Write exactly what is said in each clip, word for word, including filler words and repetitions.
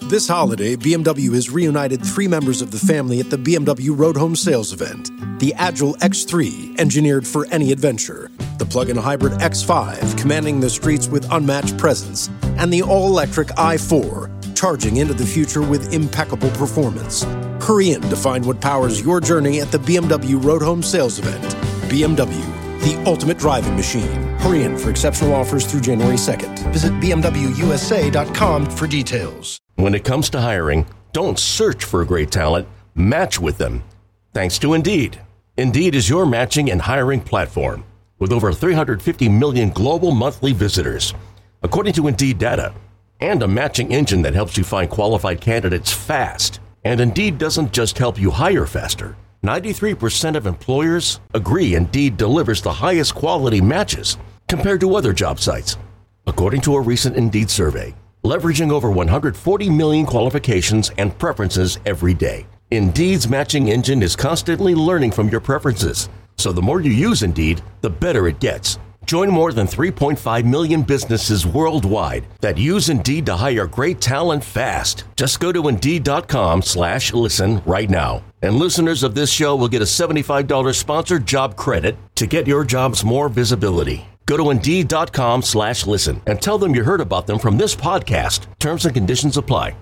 This holiday, B M W has reunited three members of the family at the B M W Road Home Sales event. The Agile X three, engineered for any adventure. The plug-in hybrid X five, commanding the streets with unmatched presence. And the all-electric i four, charging into the future with impeccable performance. Hurry in to find what powers your journey at the B M W Road Home Sales event. B M W, the ultimate driving machine. Hurry in for exceptional offers through January second. Visit b m w u s a dot com for details. When it comes to hiring, don't search for great talent, match with them. Thanks to Indeed. Indeed is your matching and hiring platform with over three hundred fifty million global monthly visitors, according to Indeed data, and a matching engine that helps you find qualified candidates fast. And Indeed doesn't just help you hire faster. ninety-three percent of employers agree Indeed delivers the highest quality matches compared to other job sites, according to a recent Indeed survey. Leveraging over one hundred forty million qualifications and preferences every day. Indeed's matching engine is constantly learning from your preferences, so the more you use Indeed, the better it gets. Join more than three point five million businesses worldwide that use Indeed to hire great talent fast. Just go to Indeed.com slash listen right now. And listeners of this show will get a seventy-five dollars sponsored job credit to get your jobs more visibility. Go to Indeed.com slash listen and tell them you heard about them from this podcast. Terms and conditions apply.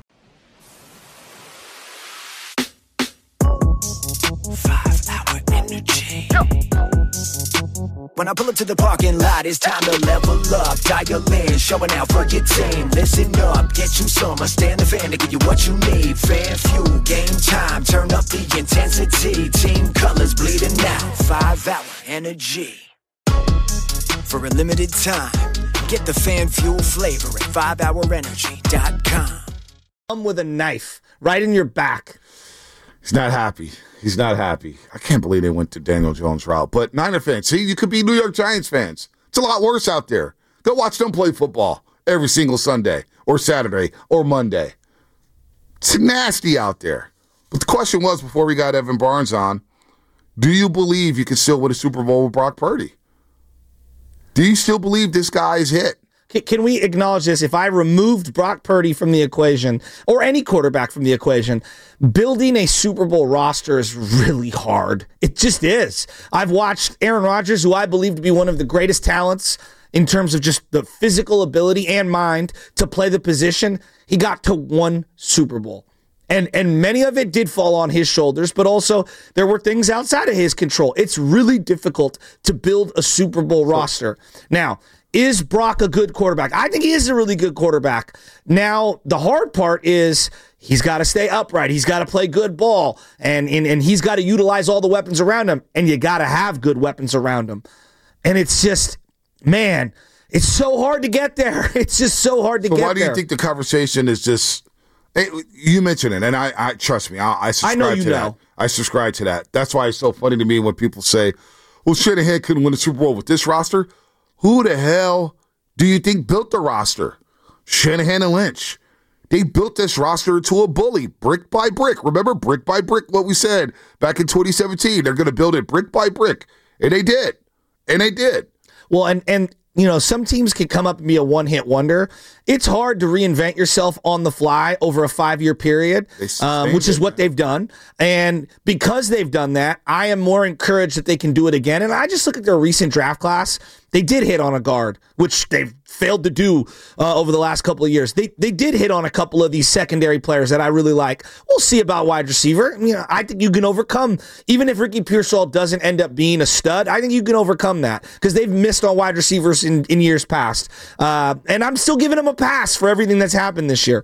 Five hour energy. When I pull up to the parking lot, it's time to level up. Dial in, showing out for your team. Listen up, get you some. I stand the fan to give you what you need. Fan fuel, game time. Turn up the intensity. Team colors bleeding out. Five hour energy. For a limited time, get the fan fuel flavor at five hour energy dot com. Come with a knife right in your back. He's not happy. He's not happy. I can't believe they went to Daniel Jones' route. But Niner fans, see, you could be New York Giants fans. It's a lot worse out there. Go watch them play football every single Sunday or Saturday or Monday. It's nasty out there. But the question was, before we got Evan Barnes on, do you believe you can still win a Super Bowl with Brock Purdy? Do you still believe this guy is hit? Can we acknowledge this? If I removed Brock Purdy from the equation, or any quarterback from the equation, building a Super Bowl roster is really hard. It just is. I've watched Aaron Rodgers, who I believe to be one of the greatest talents in terms of just the physical ability and mind to play the position. He got to one Super Bowl. And and many of it did fall on his shoulders, but also there were things outside of his control. It's really difficult to build a Super Bowl roster. Now, is Brock a good quarterback? I think he is a really good quarterback. Now, the hard part is he's got to stay upright. He's got to play good ball, and, and, and he's got to utilize all the weapons around him, and you got to have good weapons around him. And it's just, man, it's so hard to get there. It's just so hard to so get there. Why do you think the conversation is just... Hey, you mentioned it, and I, I trust me. I, I subscribe I know you to know. that. I subscribe to that. That's why it's so funny to me when people say, "Well, Shanahan couldn't win the Super Bowl with this roster." Who the hell do you think built the roster? Shanahan and Lynch. They built this roster into a bully, brick by brick. Remember, brick by brick, what we said back in twenty seventeen. They're going to build it brick by brick, and they did, and they did. Well, and and. You know, some teams can come up and be a one-hit wonder. It's hard to reinvent yourself on the fly over a five-year period, um, which is what they've done. And because they've done that, I am more encouraged that they can do it again. And I just look at their recent draft class. They did hit on a guard, which they've failed to do uh, over the last couple of years. They they did hit on a couple of these secondary players that I really like. We'll see about wide receiver. You know, I think you can overcome, even if Ricky Pearsall doesn't end up being a stud, I think you can overcome that because they've missed on wide receivers in, in years past. Uh, and I'm still giving them a pass for everything that's happened this year.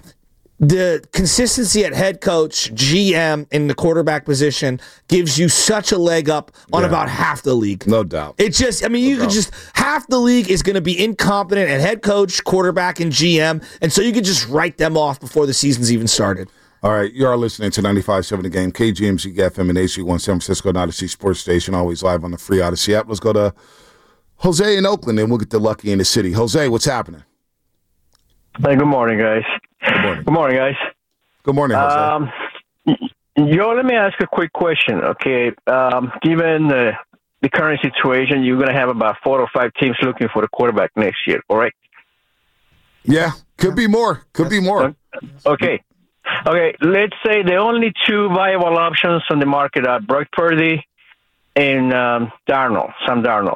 The consistency at head coach, G M, in the quarterback position gives you such a leg up on yeah. about half the league. No doubt. It's just, I mean, no you doubt. could just, half the league is going to be incompetent at head coach, quarterback, and G M, and so you could just write them off before the season's even started. All right, you are listening to ninety-five point seven The Game, K G M Z F M and H G one San Francisco and Odyssey Sports Station, always live on the free Odyssey app. Let's go to Jose in Oakland, and we'll get to Lucky in the city. Jose, what's happening? Hey, good morning, guys. Good morning. Good morning, guys. Good morning, Jose. Um, yo, let me ask a quick question, okay? Um, given uh, the current situation, you're going to have about four or five teams looking for the quarterback next year, correct? Yeah, Could be more. Could be more. Okay. Okay, let's say the only two viable options on the market are Brock Purdy and um, Darnold, Sam Darnold.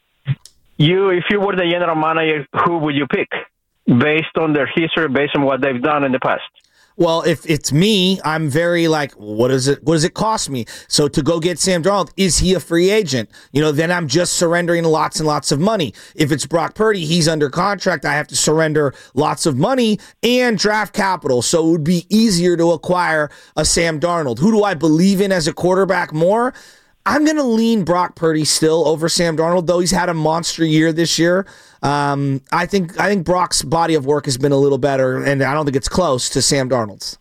You, if you were the general manager, who would you pick based on their history, based on what they've done in the past? Well, if it's me, I'm very like, what does it, what does it cost me? So to go get Sam Darnold, is he a free agent? You know, then I'm just surrendering lots and lots of money. If it's Brock Purdy, he's under contract. I have to surrender lots of money and draft capital. So it would be easier to acquire a Sam Darnold. Who do I believe in as a quarterback more? I'm going to lean Brock Purdy still over Sam Darnold, though he's had a monster year this year. Um, I think I think Brock's body of work has been a little better, and I don't think it's close to Sam Darnold's.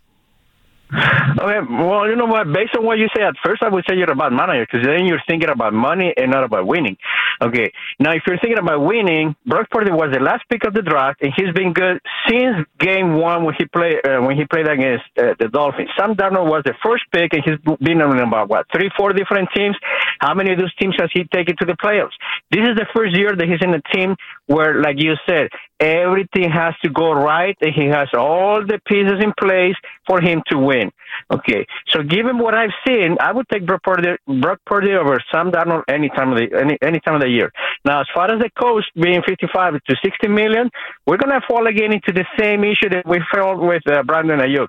Okay, well, you know what? Based on what you say at first, I would say you're a bad manager because then you're thinking about money and not about winning. Okay, now if you're thinking about winning, Brock Purdy was the last pick of the draft, and he's been good since game one when he played uh, when he played against uh, the Dolphins. Sam Darnold was the first pick, and he's been on about what three, four different teams. How many of those teams has he taken to the playoffs? This is the first year that he's in a team where, like you said, everything has to go right, and he has all the pieces in place for him to win. Okay, so given what I've seen, I would take Brock Purdy, Brock Purdy over Sam Darnold any time of the any, any time of the year. Now, as far as the cost being fifty-five to sixty million, we're gonna fall again into the same issue that we felt with uh, Brandon Ayuk.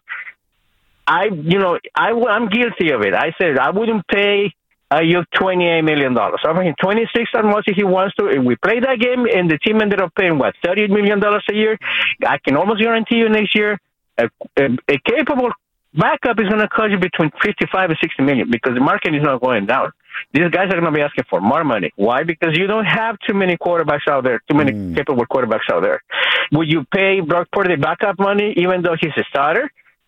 I, you know, I, I'm guilty of it. I said I wouldn't pay Ayuk twenty-eight million dollars. I mean, twenty-six as much if he wants to. If we play that game and the team ended up paying, what, thirty million dollars a year, I can almost guarantee you next year a, a, a capable backup is going to cost you between fifty-five and sixty million because the market is not going down. These guys are going to be asking for more money. Why? Because you don't have too many quarterbacks out there, too many mm. capable quarterbacks out there. Would you pay Brock Purdy backup money even though he's a starter?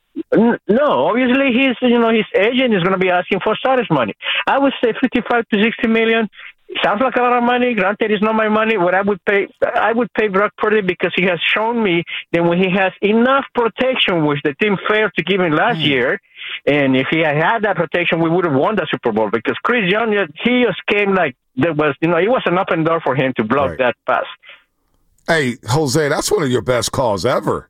No, obviously he's, you know, his agent is going to be asking for starters money. I would say fifty-five to sixty million. Sounds like a lot of money. Granted, it's not my money. What I would pay, I would pay Brock Purdy because he has shown me that when he has enough protection, which the team failed to give him last mm. year, and if he had had that protection, we would have won the Super Bowl because Chris Young, he just came like there was, you know, it was an open door for him to block right. that pass. Hey, Jose, that's one of your best calls ever.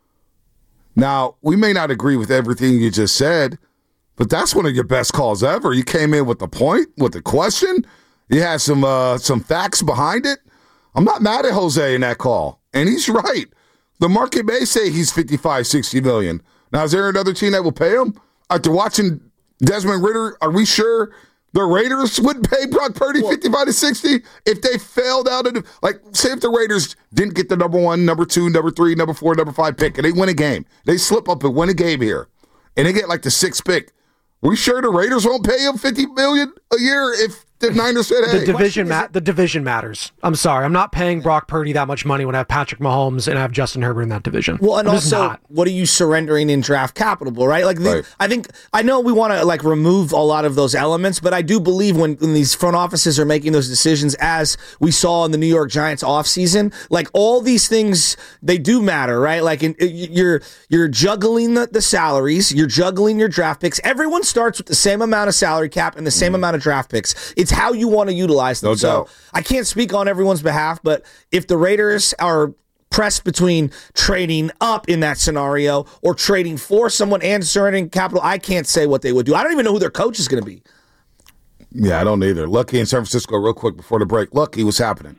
Now, we may not agree with everything you just said, but that's one of your best calls ever. You came in with the point, with the question. You had some uh, some facts behind it. I'm not mad at Jose in that call. And he's right. The market may say he's fifty-five, sixty million. Now, is there another team that will pay him? After watching Desmond Ridder, are we sure the Raiders would pay Brock Purdy fifty-five to sixty if they failed out of the, like, say if the Raiders didn't get the number one, number two, number three, number four, number five pick, and they win a game. They slip up and win a game here, and they get like the sixth pick. We sure the Raiders won't pay him fifty million dollars a year if the Niners said, hey. The division, ma- the division matters. I'm sorry. I'm not paying Brock Purdy that much money when I have Patrick Mahomes and I have Justin Herbert in that division. Well, and I'm also, not. What are you surrendering in draft capital, right? Like, the, right. I think, I know we want to, like, remove a lot of those elements, but I do believe when, when these front offices are making those decisions, as we saw in the New York Giants offseason, like, all these things, they do matter, right? Like, in, you're you're juggling the, the salaries, you're juggling your draft picks. Everyone starts with the same amount of salary cap and the same mm. amount of draft picks. It's how you want to utilize them. No so doubt. I can't speak on everyone's behalf, but if the Raiders are pressed between trading up in that scenario or trading for someone and surrendering capital, I can't say what they would do. I don't even know who their coach is going to be. Yeah, I don't either. Lucky in San Francisco, real quick before the break. Lucky, what's happening?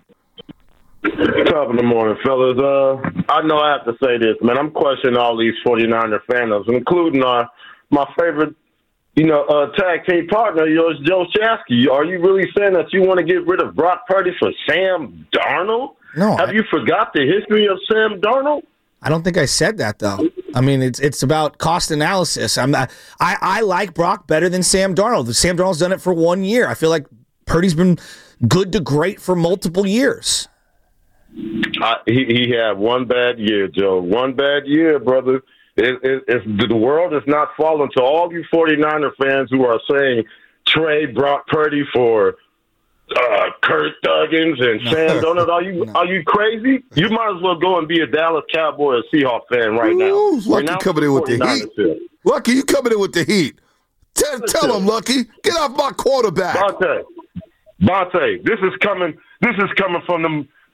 Top of the morning, fellas. Uh, I know I have to say this, man. I'm questioning all these 49er fandoms, including uh, my favorite, you know, uh, tag team partner, yours, Joe Shasky. Are you really saying that you want to get rid of Brock Purdy for Sam Darnold? No. Have I, you forgot the history of Sam Darnold? I don't think I said that, though. I mean, it's it's about cost analysis. I'm not, I, I like Brock better than Sam Darnold. Sam Darnold's done it for one year. I feel like Purdy's been good to great for multiple years. Uh, he, he had one bad year, Joe. One bad year, brother. It, it, it's, the world is not falling to all you 49er fans who are saying trade Brock Purdy for uh, Kurt Thuggins and Sam Darnold. Are you no. are you crazy? You might as well go and be a Dallas Cowboy or Seahawks fan right Ooh, now. Lucky right now, coming in with the heat. Here. Lucky, you coming in with the heat. Tell, tell him, Lucky, get off my quarterback. Bonte, Bonte, this is coming. This is coming from the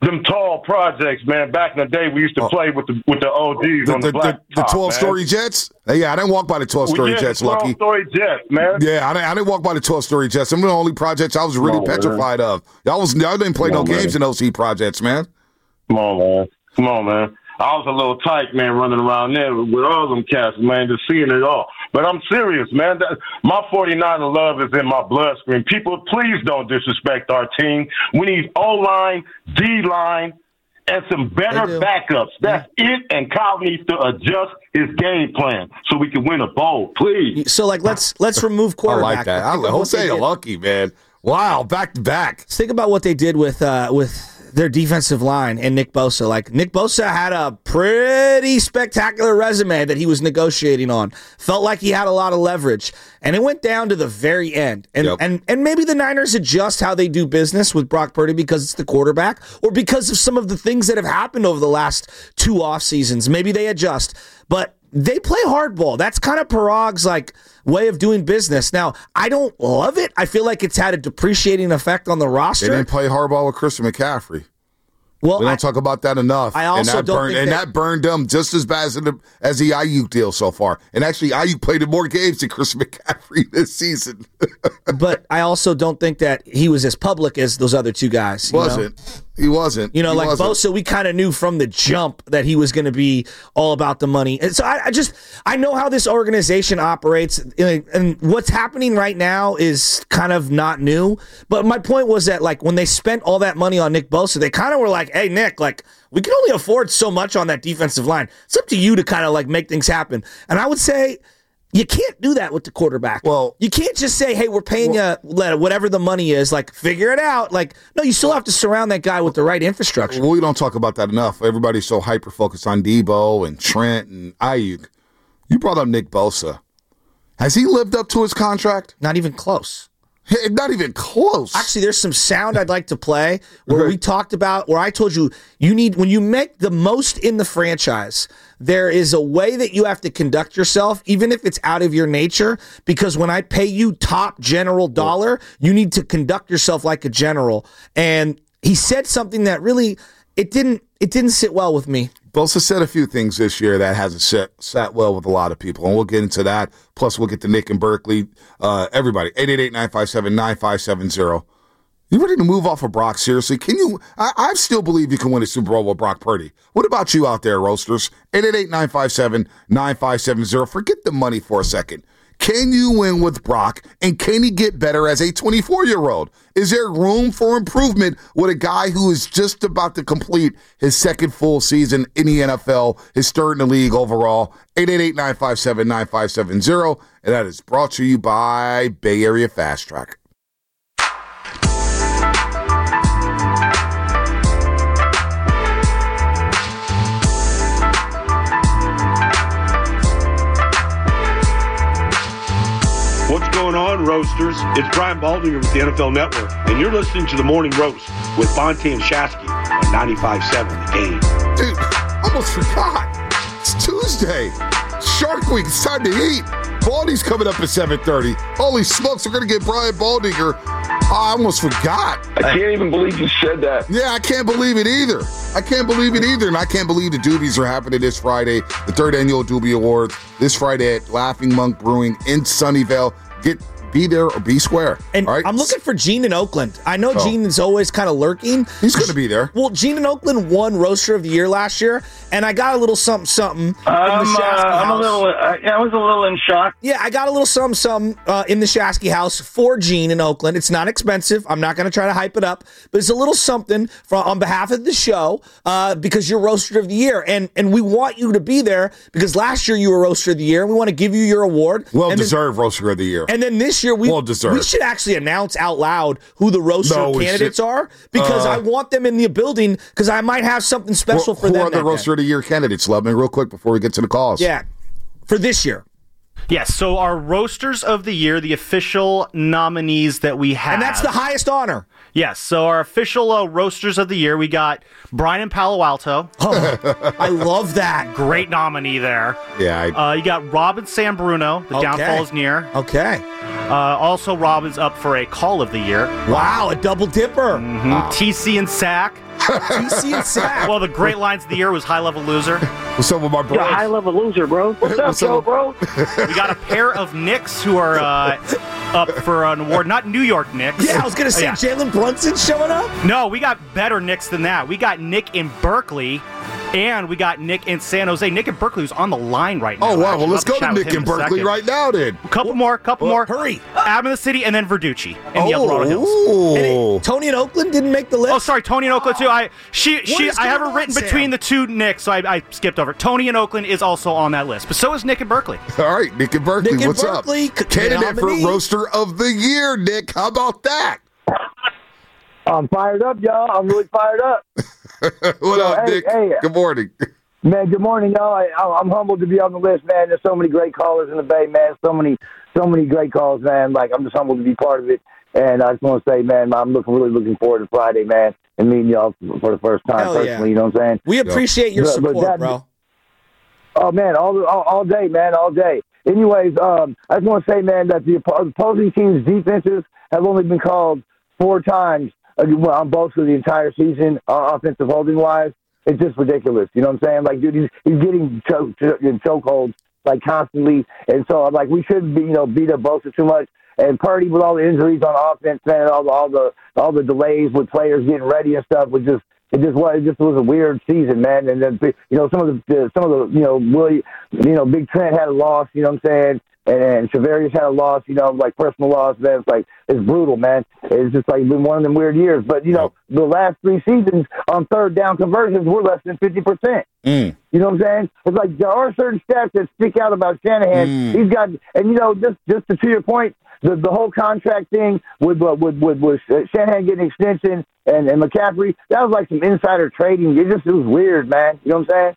them tall projects, man. Back in the day, we used to Oh. play with the with the O Gs The, on the, the, black the, the twelve-story jets? Hey, yeah, I didn't walk by the twelve-story yeah, jets, the Lucky. twelve-story jets, man. Yeah, I didn't, I didn't walk by the twelve-story jets. Some of the only projects I was really Come on, petrified man. of. Y'all was y'all didn't play Come no on, games man. in those heat projects, man. Come on, man. Come on, man. I was a little tight, man, running around there with all them cats, man, just seeing it all. But I'm serious, man. That, my forty-niner love is in my bloodstream. People, please don't disrespect our team. We need O-line, D-line, and some better They do. backups. That's it, and Kyle needs to adjust his game plan so we can win a bowl, please. So like let's let's remove I quarterback. like that. I, Think of what they Jose did. Lucky, man. Wow, back to back. Think about what they did with uh, with their defensive line and Nick Bosa. Like Nick Bosa had a pretty spectacular resume that he was negotiating on. Felt like he had a lot of leverage, and it went down to the very end. And Yep. and and maybe the Niners adjust how they do business with Brock Purdy because it's the quarterback, or because of some of the things that have happened over the last two off seasons. Maybe they adjust, but they play hardball. That's kind of Parag's like way of doing business. Now, I don't love it. I feel like it's had a depreciating effect on the They roster. didn't play hardball with Christian McCaffrey. Well, We don't I, talk about that enough. I also and that don't burned, think and that- that burned them just as bad as the, as the Ayuk deal so far. And actually, Ayuk played in more games than Christian McCaffrey this season. but I also don't think that he was as public as those other two guys. you know? wasn't he? Wasn't You know, He like wasn't. Bosa, we kind of knew from the jump that he was going to be all about the money. And so I, I just, I know how this organization operates, and and what's happening right now is kind of not new. But my point was that, like, when they spent all that money on Nick Bosa, they kind of were like, hey, Nick, like, we can only afford so much on that defensive line. It's up to you to kind of, like, make things happen. And I would say, you can't do that with the quarterback. Well- you can't just say, hey, we're paying you whatever the money is, like, figure it out. Like, no, you still have to surround that guy with the right infrastructure. Well, we don't talk about that enough. Everybody's so hyper focused on Debo and Trent and Ayuk. You brought up Nick Bosa. Has he lived up to his contract? Not even close. Hey, Not even close. Actually, there's some sound I'd like to play where Okay. we talked about, where I told you, you need, when you make the most in the franchise, there is a way that you have to conduct yourself, even if it's out of your nature, because when I pay you top general dollar, you need to conduct yourself like a general. And he said something that really, it didn't, it didn't sit well with me. Bosa said a few things this year that hasn't sat, sat well with a lot of people, and we'll get into that. Plus, we'll get to Nick and Berkeley. Uh, everybody, eight eight eight, nine five seven, nine five seven zero. You ready to move off of Brock? Seriously? Can you? I, I still believe you can win a Super Bowl with Brock Purdy. What about you out there, Roasters? eight eight eight, nine five seven, nine five seven zero. Forget the money for a second. Can you win with Brock, and can he get better as a twenty-four-year-old? Is there room for improvement with a guy who is just about to complete his second full season in the N F L, his third in the league overall? eight eight eight, nine five seven, nine five seven zero, and that is brought to you by Bay Area Fast Track. What's going on, Roasters? It's Brian Baldinger with the N F L Network, and you're listening to The Morning Roast with Bonte and Shasky on ninety-five point seven The Game. Dude, almost forgot. It's Tuesday. Shark Week. It's time to eat. Baldy's coming up at seven thirty. Holy smokes, we're going to get Brian Baldinger. I almost forgot. I can't even believe you said that. Yeah, I can't believe it either. I can't believe it either. And I can't believe the Doobies are happening this Friday, the third annual Doobie Awards, this Friday at Laughing Monk Brewing in Sunnyvale. Get Be there or be square. And all right? I'm looking for Gene in Oakland. I know Oh. Gene is always kind of lurking. He's going to be there. Well, Gene in Oakland won Roaster of the Year last year, and I got a little something something in the Um, uh, Shasky I'm a house. little. Uh, I was a little in shock. Yeah, I got a little something something uh, in the Shasky house for Gene in Oakland. It's not expensive. I'm not going to try to hype it up, but it's a little something from on behalf of the show uh, because you're Roaster of the Year, and and we want you to be there because last year you were Roaster of the Year. And we want to give you your award. Well and then- deserved Roaster of the Year. And then this year, we, Well deserved. we should actually announce out loud who the roaster No, we candidates should. are because Uh, I want them in the building because I might have something special Who- for who them. are the that Roaster of the Year candidates, Lubman, real quick before we get to the calls? day. Yeah, for this year. Yes, so our Roasters of the Year, the official nominees that we have. And that's the highest honor. Yes, so our official uh, Roasters of the Year, we got Brian in Palo Alto. Oh, I love that. Great nominee there. Yeah. I, Uh, you got Robin San Bruno, The Okay. Downfall is Near. Okay. Uh, also, Robin's up for a Call of the Year. Wow, a double dipper. Mhm. T C and Sack. T C and Sack. Well, the great lines of the year was High Level Loser. What's up with my bro? You're a high level loser, bro. What's up, What's Joe, up? bro? We got a pair of Knicks who are uh, up for an award. Not New York Knicks. Yeah, I was going to say Yeah. Jalen Brunson showing up. No, we got better Knicks than that. We got Nick in Berkeley, and we got Nick in San Jose. Nick in Berkeley who's on the line right now. Oh, wow. Actually. Well, let's Love go to chat with Nick him in in a Berkeley second. right now, then. Couple more, couple Well, more. hurry. Adam in the City, and then Verducci in the El Dorado Hills. And Oh. it- Tony and Oakland didn't make the list. Oh, sorry, Tony in Oakland too. I she she is I have going her on, written Sam? between the two Knicks, so I, I skipped over. Tony in Oakland is also on that list, but so is Nick in Berkeley. All right, Nick in Berkeley. Nick in What's Berkeley, up? c- Candidate for nominee. Roaster of the Year, Nick. How about that? I'm fired up, y'all. I'm really fired up. What So, up, hey, Nick? hey. Good morning. Man, good morning, y'all. I, I'm humbled to be on the list, man. There's so many great callers in the Bay, man. So many, so many great calls, man. Like, I'm just humbled to be part of it. And I just want to say, man, I'm looking really looking forward to Friday, man, and meeting y'all for the first time Hell yeah. personally. You know what I'm saying? We appreciate your But- but support, that- bro. Oh man, all, all all day, man, all day. Anyways, um, I just want to say, man, that the oppo- opposing team's defenses have only been called four times uh, well, on both of the entire season, uh, offensive holding wise. It's just ridiculous. You know what I'm saying? Like, dude, he's, he's getting choke in chokeholds like constantly, and so like we shouldn't be, you know, beat up Bosa too much. And Purdy with all the injuries on offense, man, all the all the all the delays with players getting ready and stuff was just. It just was. It just was a weird season, man. And then, you know, some of the, the some of the, you know, Willie, you know, Big Trent had a loss. You know what I'm saying? And, and Shavarius had a loss. You know, like personal loss. Man, it's like it's brutal, man. It's just like been one of them weird years. But you know, the last three seasons on third down conversions were less than fifty percent. Mm. You know what I'm saying? It's like there are certain stats that stick out about Shanahan. Mm. He's got, and you know, just just to, to your point, the the whole contract thing with uh, with with, with Shanahan getting an extension and, and McCaffrey, that was like some insider trading. It just it was weird, man. You know what I'm saying?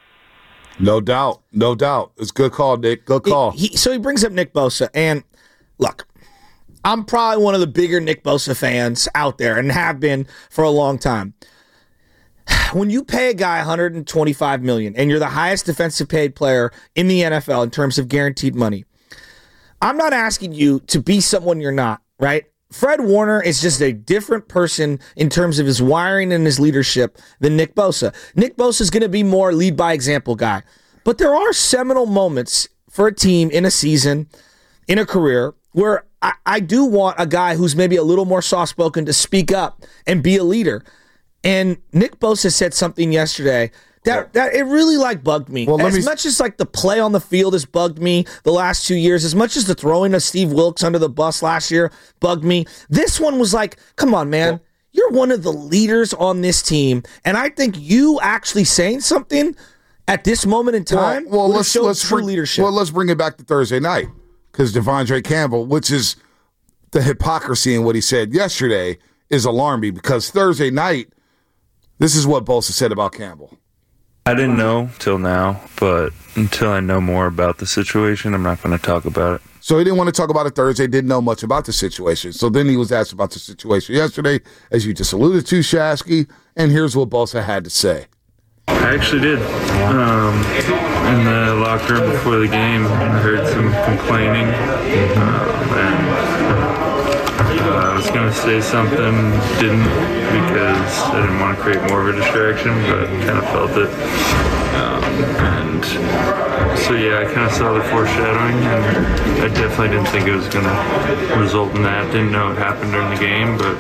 No doubt. No doubt. It's a good call, Nick. Good call. He, he, so he brings up Nick Bosa, and look, I'm probably one of the bigger Nick Bosa fans out there, and have been for a long time. When you pay a guy one hundred twenty-five million dollars and you're the highest defensive paid player in the N F L in terms of guaranteed money, I'm not asking you to be someone you're not, right? Fred Warner is just a different person in terms of his wiring and his leadership than Nick Bosa. Nick Bosa is going to be more lead by example guy. But there are seminal moments for a team in a season, in a career, where I, I do want a guy who's maybe a little more soft-spoken to speak up and be a leader. And Nick Bosa said something yesterday that, that it really like bugged me. Well, let as me- much as like the play on the field has bugged me the last two years, as much as the throwing of Steve Wilkes under the bus last year bugged me, this one was like, come on, man. You're one of the leaders on this team. And I think you actually saying something at this moment in time well, well would let's show let's true bring, leadership. Well, let's bring it back to Thursday night because Devondre Campbell, which is the hypocrisy in what he said yesterday, is alarming because Thursday night, this is what Bosa said about Campbell. I didn't know till now, but until I know more about the situation, I'm not going to talk about it. So he didn't want to talk about it Thursday, didn't know much about the situation. So then he was asked about the situation yesterday, as you just alluded to, Shasky, and here's what Bosa had to say. I actually did. Um, in the locker room before the game, I heard some complaining, um, and uh, I was going to say something, didn't, because I didn't want to create more of a distraction, but kind of felt it. Um, and so, yeah, I kind of saw the foreshadowing, and I definitely didn't think it was going to result in that. Didn't know it happened during the game, but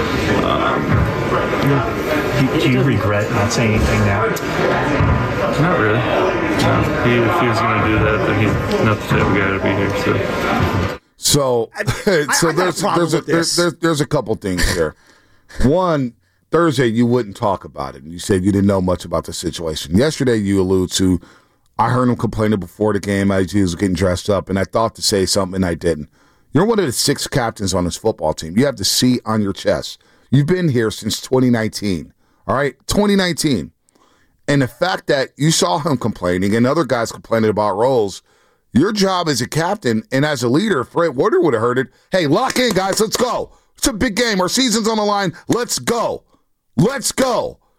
um, Do, do you regret not saying anything now? not really. No. He, if he was going to do that, then he's not the type of guy to be here. So. So, so I got a there's problem there's a, with there's, this. there's there's a couple things here. One, Thursday you wouldn't talk about it. You said you didn't know much about the situation. Yesterday you allude to, I heard him complaining before the game as he was getting dressed up, and I thought to say something and I didn't. You're one of the six captains on this football team. You have the C on your chest. You've been here since twenty nineteen. All right, twenty nineteen, and the fact that you saw him complaining and other guys complaining about roles. Your job as a captain and as a leader, Fred Warner would have heard it. Hey, lock in, guys. Let's go. It's a big game. Our season's on the line. Let's go. Let's go.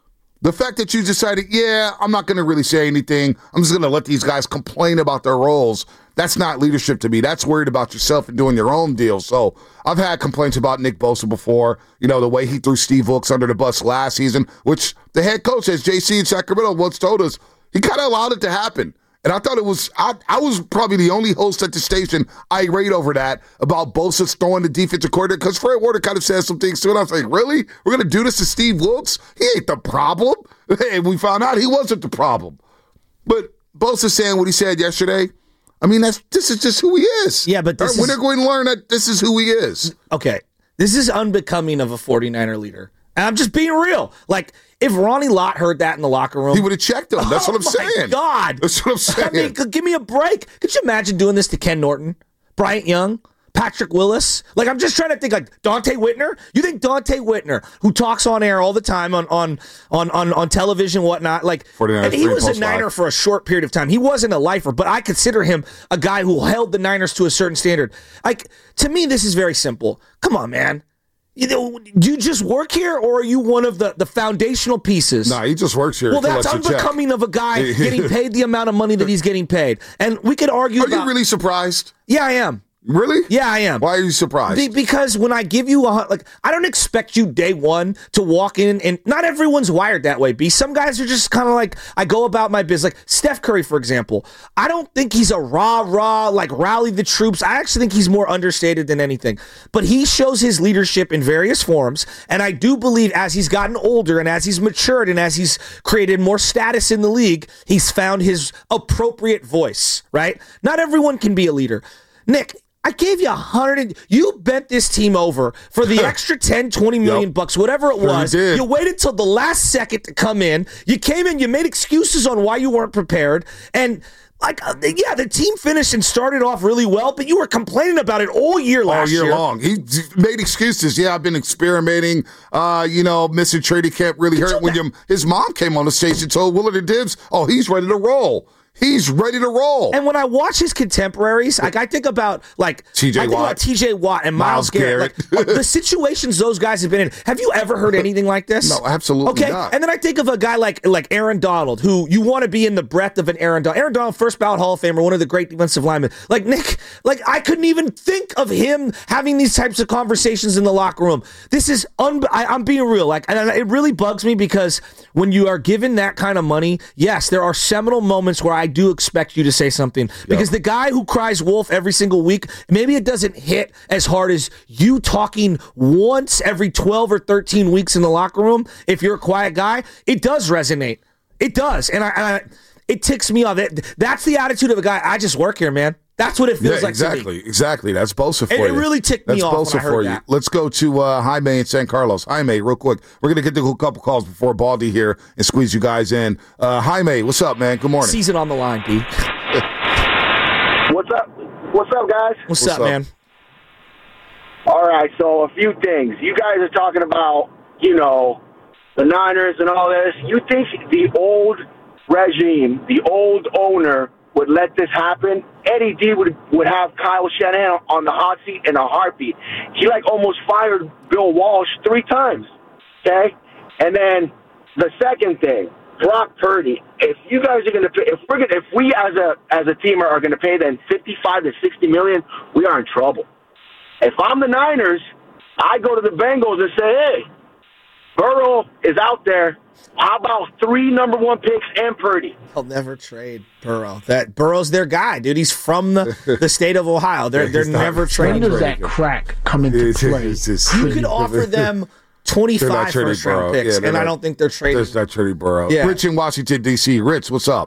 The fact that you decided, yeah, I'm not going to really say anything. I'm just going to let these guys complain about their roles. That's not leadership to me. That's worried about yourself and doing your own deal. So I've had complaints about Nick Bosa before. You know, the way he threw Steve Wilkes under the bus last season, which the head coach, as J C in Sacramento once told us, he kind of allowed it to happen. And I thought it was, I, I was probably the only host at the station irate over that, about Bosa throwing the defensive coordinator, because Fred Warner kind of said some things too, and I was like, really? We're going to do this to Steve Wilkes? He ain't the problem. And we found out he wasn't the problem. But Bosa saying what he said yesterday, I mean, that's this is just who he is. Yeah, but this when is, they're going to learn that this is who he is. Okay, this is unbecoming of a forty-niner leader. And I'm just being real. Like, if Ronnie Lott heard that in the locker room, he would have checked him. That's oh what I'm saying. My God. That's what I'm saying. I mean, could, give me a break. Could you imagine doing this to Ken Norton, Bryant Young, Patrick Willis? Like, I'm just trying to think, like, Dante Whitner? You think Dante Whitner, who talks on air all the time on on on on, on television and whatnot, like, and he was a Niner for a short period of time. He wasn't a lifer, but I consider him a guy who held the Niners to a certain standard. Like, to me, this is very simple. Come on, man. You know, do you just work here, or are you one of the, the foundational pieces? No, nah, he just works here. Well, that's unbecoming of a guy getting paid the amount of money that he's getting paid. And we could argue Are about, you really surprised? Yeah, I am. Really? Yeah, I am. Why are you surprised? Be- because when I give you a, like, I don't expect you day one to walk in, and not everyone's wired that way, B. Some guys are just kind of like, I go about my business. Like Steph Curry, for example. I don't think he's a rah-rah, like rally the troops. I actually think he's more understated than anything. But he shows his leadership in various forms, and I do believe as he's gotten older and as he's matured and as he's created more status in the league, he's found his appropriate voice, right? Not everyone can be a leader. Nick, I gave you a hundred. You bent this team over for the extra ten, twenty million yep. bucks, whatever it was. You, you waited till the last second to come in. You came in, you made excuses on why you weren't prepared. And like, uh, yeah, the team finished and started off really well, but you were complaining about it all year last year. All year year. long. He made excuses. Yeah, I've been experimenting. Uh, you know, missing training camp really Could hurt. When you, his mom came on the station, told Willard and Dibbs, oh, he's ready to roll. He's ready to roll. And when I watch his contemporaries, like I think about like T J Watt, T J Watt, and Myles, Myles Garrett, Garrett. Like, the situations those guys have been in. Have you ever heard anything like this? No, absolutely okay. not. And then I think of a guy like like Aaron Donald, who you want to be in the breadth of an Aaron Donald. Aaron Donald, first ballot Hall of Famer, one of the great defensive linemen. Like Nick, like I couldn't even think of him having these types of conversations in the locker room. This is un- I, I'm being real. Like, and it really bugs me because when you are given that kind of money, yes, there are seminal moments where I do expect you to say something, because yep. the guy who cries wolf every single week, maybe it doesn't hit as hard as you talking once every twelve or thirteen weeks in the locker room. If you're a quiet guy, it does resonate. It does. And I, I it ticks me off. That, that's the attitude of a guy. I just work here, man. That's what it feels yeah, like exactly, to me. Exactly. That's Bosa for and you. It really ticked That's me off Bosa when I heard for that. you. Let's go to uh, Jaime in San Carlos. Jaime, real quick. We're going to get to a couple calls before Baldy here and squeeze you guys in. Uh, Jaime, what's up, man? Good morning. Season on the line, B. What's up? What's up, guys? What's, What's up, up, man? All right, so a few things. You guys are talking about, you know, the Niners and all this. You think the old regime, the old owner, would let this happen? Eddie D would would have Kyle Shanahan on the hot seat in a heartbeat. He, like, almost fired Bill Walsh three times, okay? And then the second thing, Brock Purdy. If you guys are going to pay, if we're gonna, if we as a as a team are, are going to pay them fifty-five to sixty million, we are in trouble. If I'm the Niners, I go to the Bengals and say, hey, Burrow is out there. How about three number one picks and Purdy? They'll never trade Burrow. That Burrow's their guy, dude. He's from the, the state of Ohio. They're they're not, never trading. When does that crack come into it's, play? It's, it's, you could offer them twenty-five first round picks, yeah, and not, I don't think they're trading. There's not trading Burrow. Yeah. Rich in Washington, D C. Rich, what's up?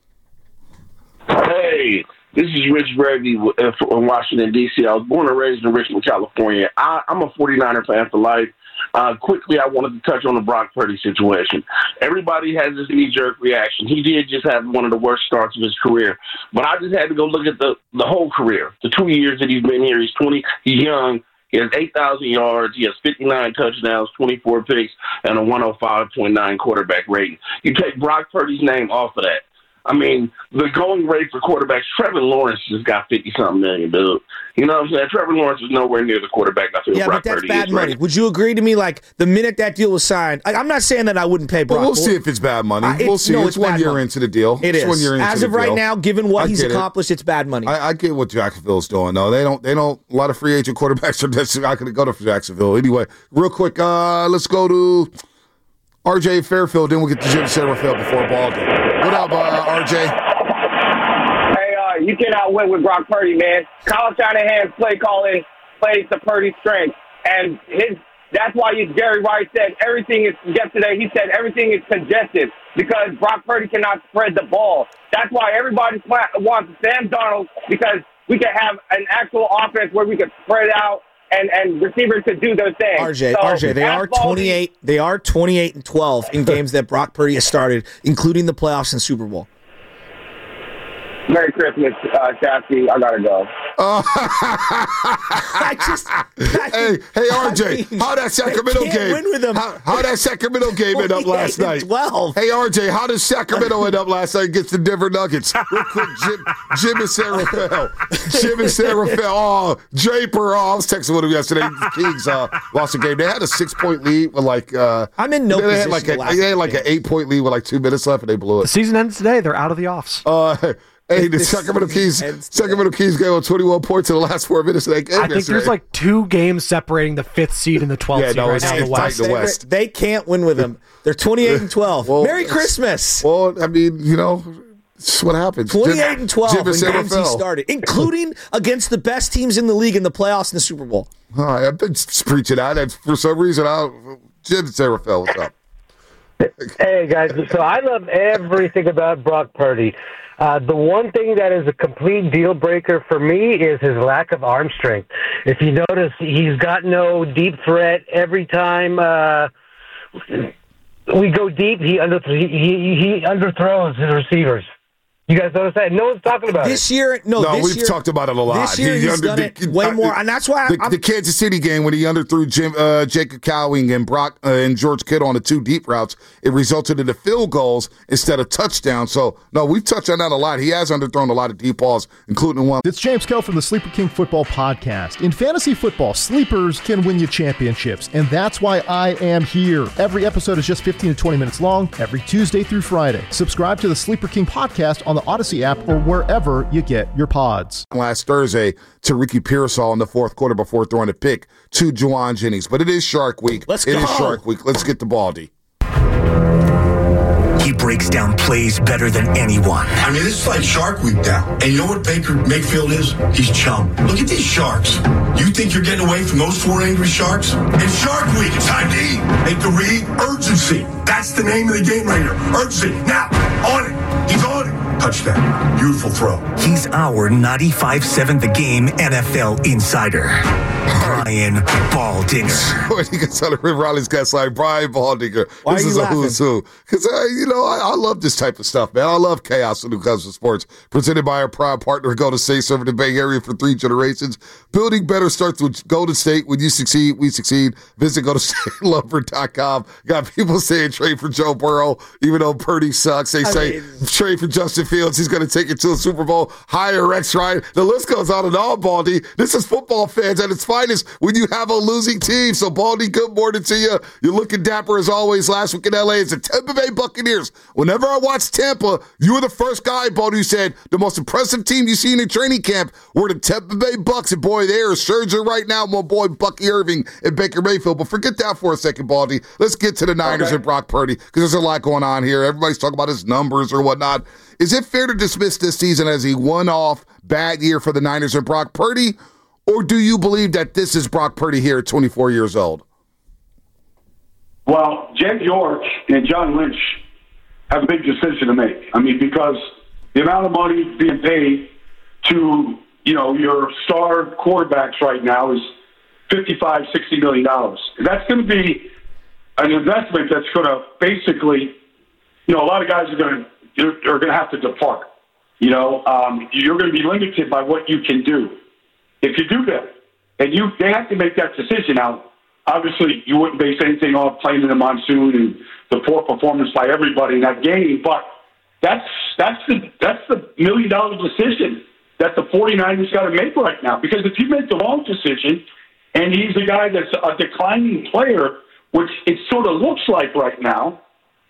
Hey, this is Rich Brady in Washington, D C. I was born and raised in Richmond, California. I, I'm a forty-niner fan for life. Uh, quickly, I wanted to touch on the Brock Purdy situation. Everybody has this knee-jerk reaction. He did just have one of the worst starts of his career. But I just had to go look at the, the whole career. The two years that he's been here, he's twenty, he's young. He has eight thousand yards. He has fifty-nine touchdowns, twenty-four picks, and a one oh five point nine quarterback rating. You take Brock Purdy's name off of that. I mean, the going rate for quarterbacks, Trevor Lawrence has got fifty-something million, dude. You know what I'm saying? Trevor Lawrence is nowhere near the quarterback I feel Yeah, Brock but that's Purdy bad is money. right. Would you agree to me, like, the minute that deal was signed, like, I'm not saying that I wouldn't pay Brock. But we'll see if it's bad money. Uh, it's- we'll see. no, it's, it's one bad year money. into the deal. It it's is. one year into As the of right deal. now, given what I he's get it. accomplished, it's bad money. I, I get what Jacksonville's doing, though. They don't. They don't. A lot of free agent quarterbacks are just not going to go to Jacksonville anyway. Real quick, uh, let's go to R J Fairfield. Then we'll get to Jim Satterfield before Baldy. What up, uh, R J? Hey, uh, you cannot win with Brock Purdy, man. Kyle Shanahan's play calling plays to Purdy's strength, and his. That's why you, Gary Rice said everything is yesterday. He said everything is congested because Brock Purdy cannot spread the ball. That's why everybody wants Sam Darnold, because we can have an actual offense where we can spread out and, and receivers could do their thing. R J, so, R J, they are twenty-eight. They are twenty-eight and twelve in games that Brock Purdy has started, including the playoffs and Super Bowl. Merry Christmas, uh, Chasky. I gotta go. Uh, I just, I hey, hey, R J, I mean, how that Sacramento they can't game? win with them. How, how that Sacramento game end up last night? twelve. Hey, R J, how did Sacramento end up last night against the Denver Nuggets? Real quick, Jim, Jim and Sarah fell. Jim and Sarah fell. Oh, Draper. Oh, I was texting with him yesterday. The Kings uh, lost the game. They had a six-point lead with like. Uh, I'm in no they position had like to a, last They had like an eight-point lead with like two minutes left, and they blew it. The season ends today. They're out of the offs. Uh, Hey, the Sacramento Kings, Sacramento Kings gave up twenty-one points in the last four minutes of that game. I think yesterday. there's like two games separating the fifth seed and the twelfth Yeah, seed no, right it's- now in the it's tight West. in the West. They can't win with them. They're twenty-eight and twelve. Well, Merry Christmas. Well, I mean, you know, it's what happens. twenty-eight and twelve Jim in and Sarah games he fell. started, including against the best teams in the league in the playoffs and the Super Bowl. All right, I've been preaching out, and for some reason, I Jim and Sarah fell. What's up? Hey, guys. So I love everything about Brock Purdy. Uh, the one thing that is a complete deal breaker for me is his lack of arm strength. If you notice, he's got no deep threat. Every time uh, we go deep, he, under, he, he, he underthrows his receivers. You guys notice that? No one's talking about This it. year, no, no, this we've year, talked about it a lot. This year He he's under- done it the- way uh, more, and that's why the, I'm, the Kansas City game when he underthrew Jim, uh, Jacob Cowing and Brock uh, and George Kittle on the two deep routes, it resulted in the field goals instead of touchdowns. So, no, we've touched on that a lot. He has underthrown a lot of deep balls, including one. It's James Kell from the Sleeper King Football Podcast. In fantasy football, sleepers can win you championships, and that's why I am here. Every episode is just fifteen to twenty minutes long, every Tuesday through Friday. Subscribe to the Sleeper King Podcast on the Odyssey app or wherever you get your pods. Last Thursday to Ricky Pearsall in the fourth quarter before throwing a pick to Juwan Jennings. But it is Shark Week. Let's It go. is Shark Week. Let's get to Baldy. He breaks down plays better than anyone. I mean, this is like Shark Week now. And you know what Baker Mayfield is? He's chum. Look at these sharks. You think you're getting away from those four angry sharks? It's Shark Week. It's time to eat. Make the read. Urgency. That's the name of the game right here. Urgency. Now, on it. He's on it. Touchdown. Beautiful throw. He's our ninety-five seven The Game N F L insider, Brian Baldinger. When he gets on the River Riley's guest like Brian Baldinger. Why this are is you a who's who. Because, uh, you know, I, I love this type of stuff, man. I love chaos when it comes to sports. Presented by our proud partner, Golden State, serving the Bay Area for three generations. Building better starts with Golden State. When you succeed, we succeed. Visit golden state lumber dot com. Got people saying trade for Joe Burrow, even though Purdy sucks. They I say mean- trade for Justin Fields. He's going to take it to the Super Bowl. Hire Rex Ryan. The list goes on and on, Baldy. This is football fans at its finest when you have a losing team. So, Baldy, good morning to you. You're looking dapper as always. Last week in L A, it's the Tampa Bay Buccaneers. Whenever I watch Tampa, you were the first guy, Baldy, who said the most impressive team you've seen in training camp were the Tampa Bay Bucks. And, boy, they are surging right now, my boy Bucky Irving and Baker Mayfield. But forget that for a second, Baldy. Let's get to the Niners Okay. and Brock Purdy because there's a lot going on here. Everybody's talking about his numbers or whatnot. Is it fair to dismiss this season as a one-off bad year for the Niners and Brock Purdy, or do you believe that this is Brock Purdy here at twenty-four years old? Well, Jed York and John Lynch have a big decision to make. I mean, because the amount of money being paid to, you know, your star quarterbacks right now is fifty-five, sixty million dollars. That's going to be an investment that's going to basically, you know, a lot of guys are going to are going to have to depart. You know, um, you're going to be limited by what you can do. If you do that, and you they have to make that decision now. Obviously, you wouldn't base anything off playing in the monsoon and the poor performance by everybody in that game. But that's that's the that's the million dollar decision that the 49ers got to make right now. Because if you make the wrong decision, and he's a guy that's a declining player, which it sort of looks like right now,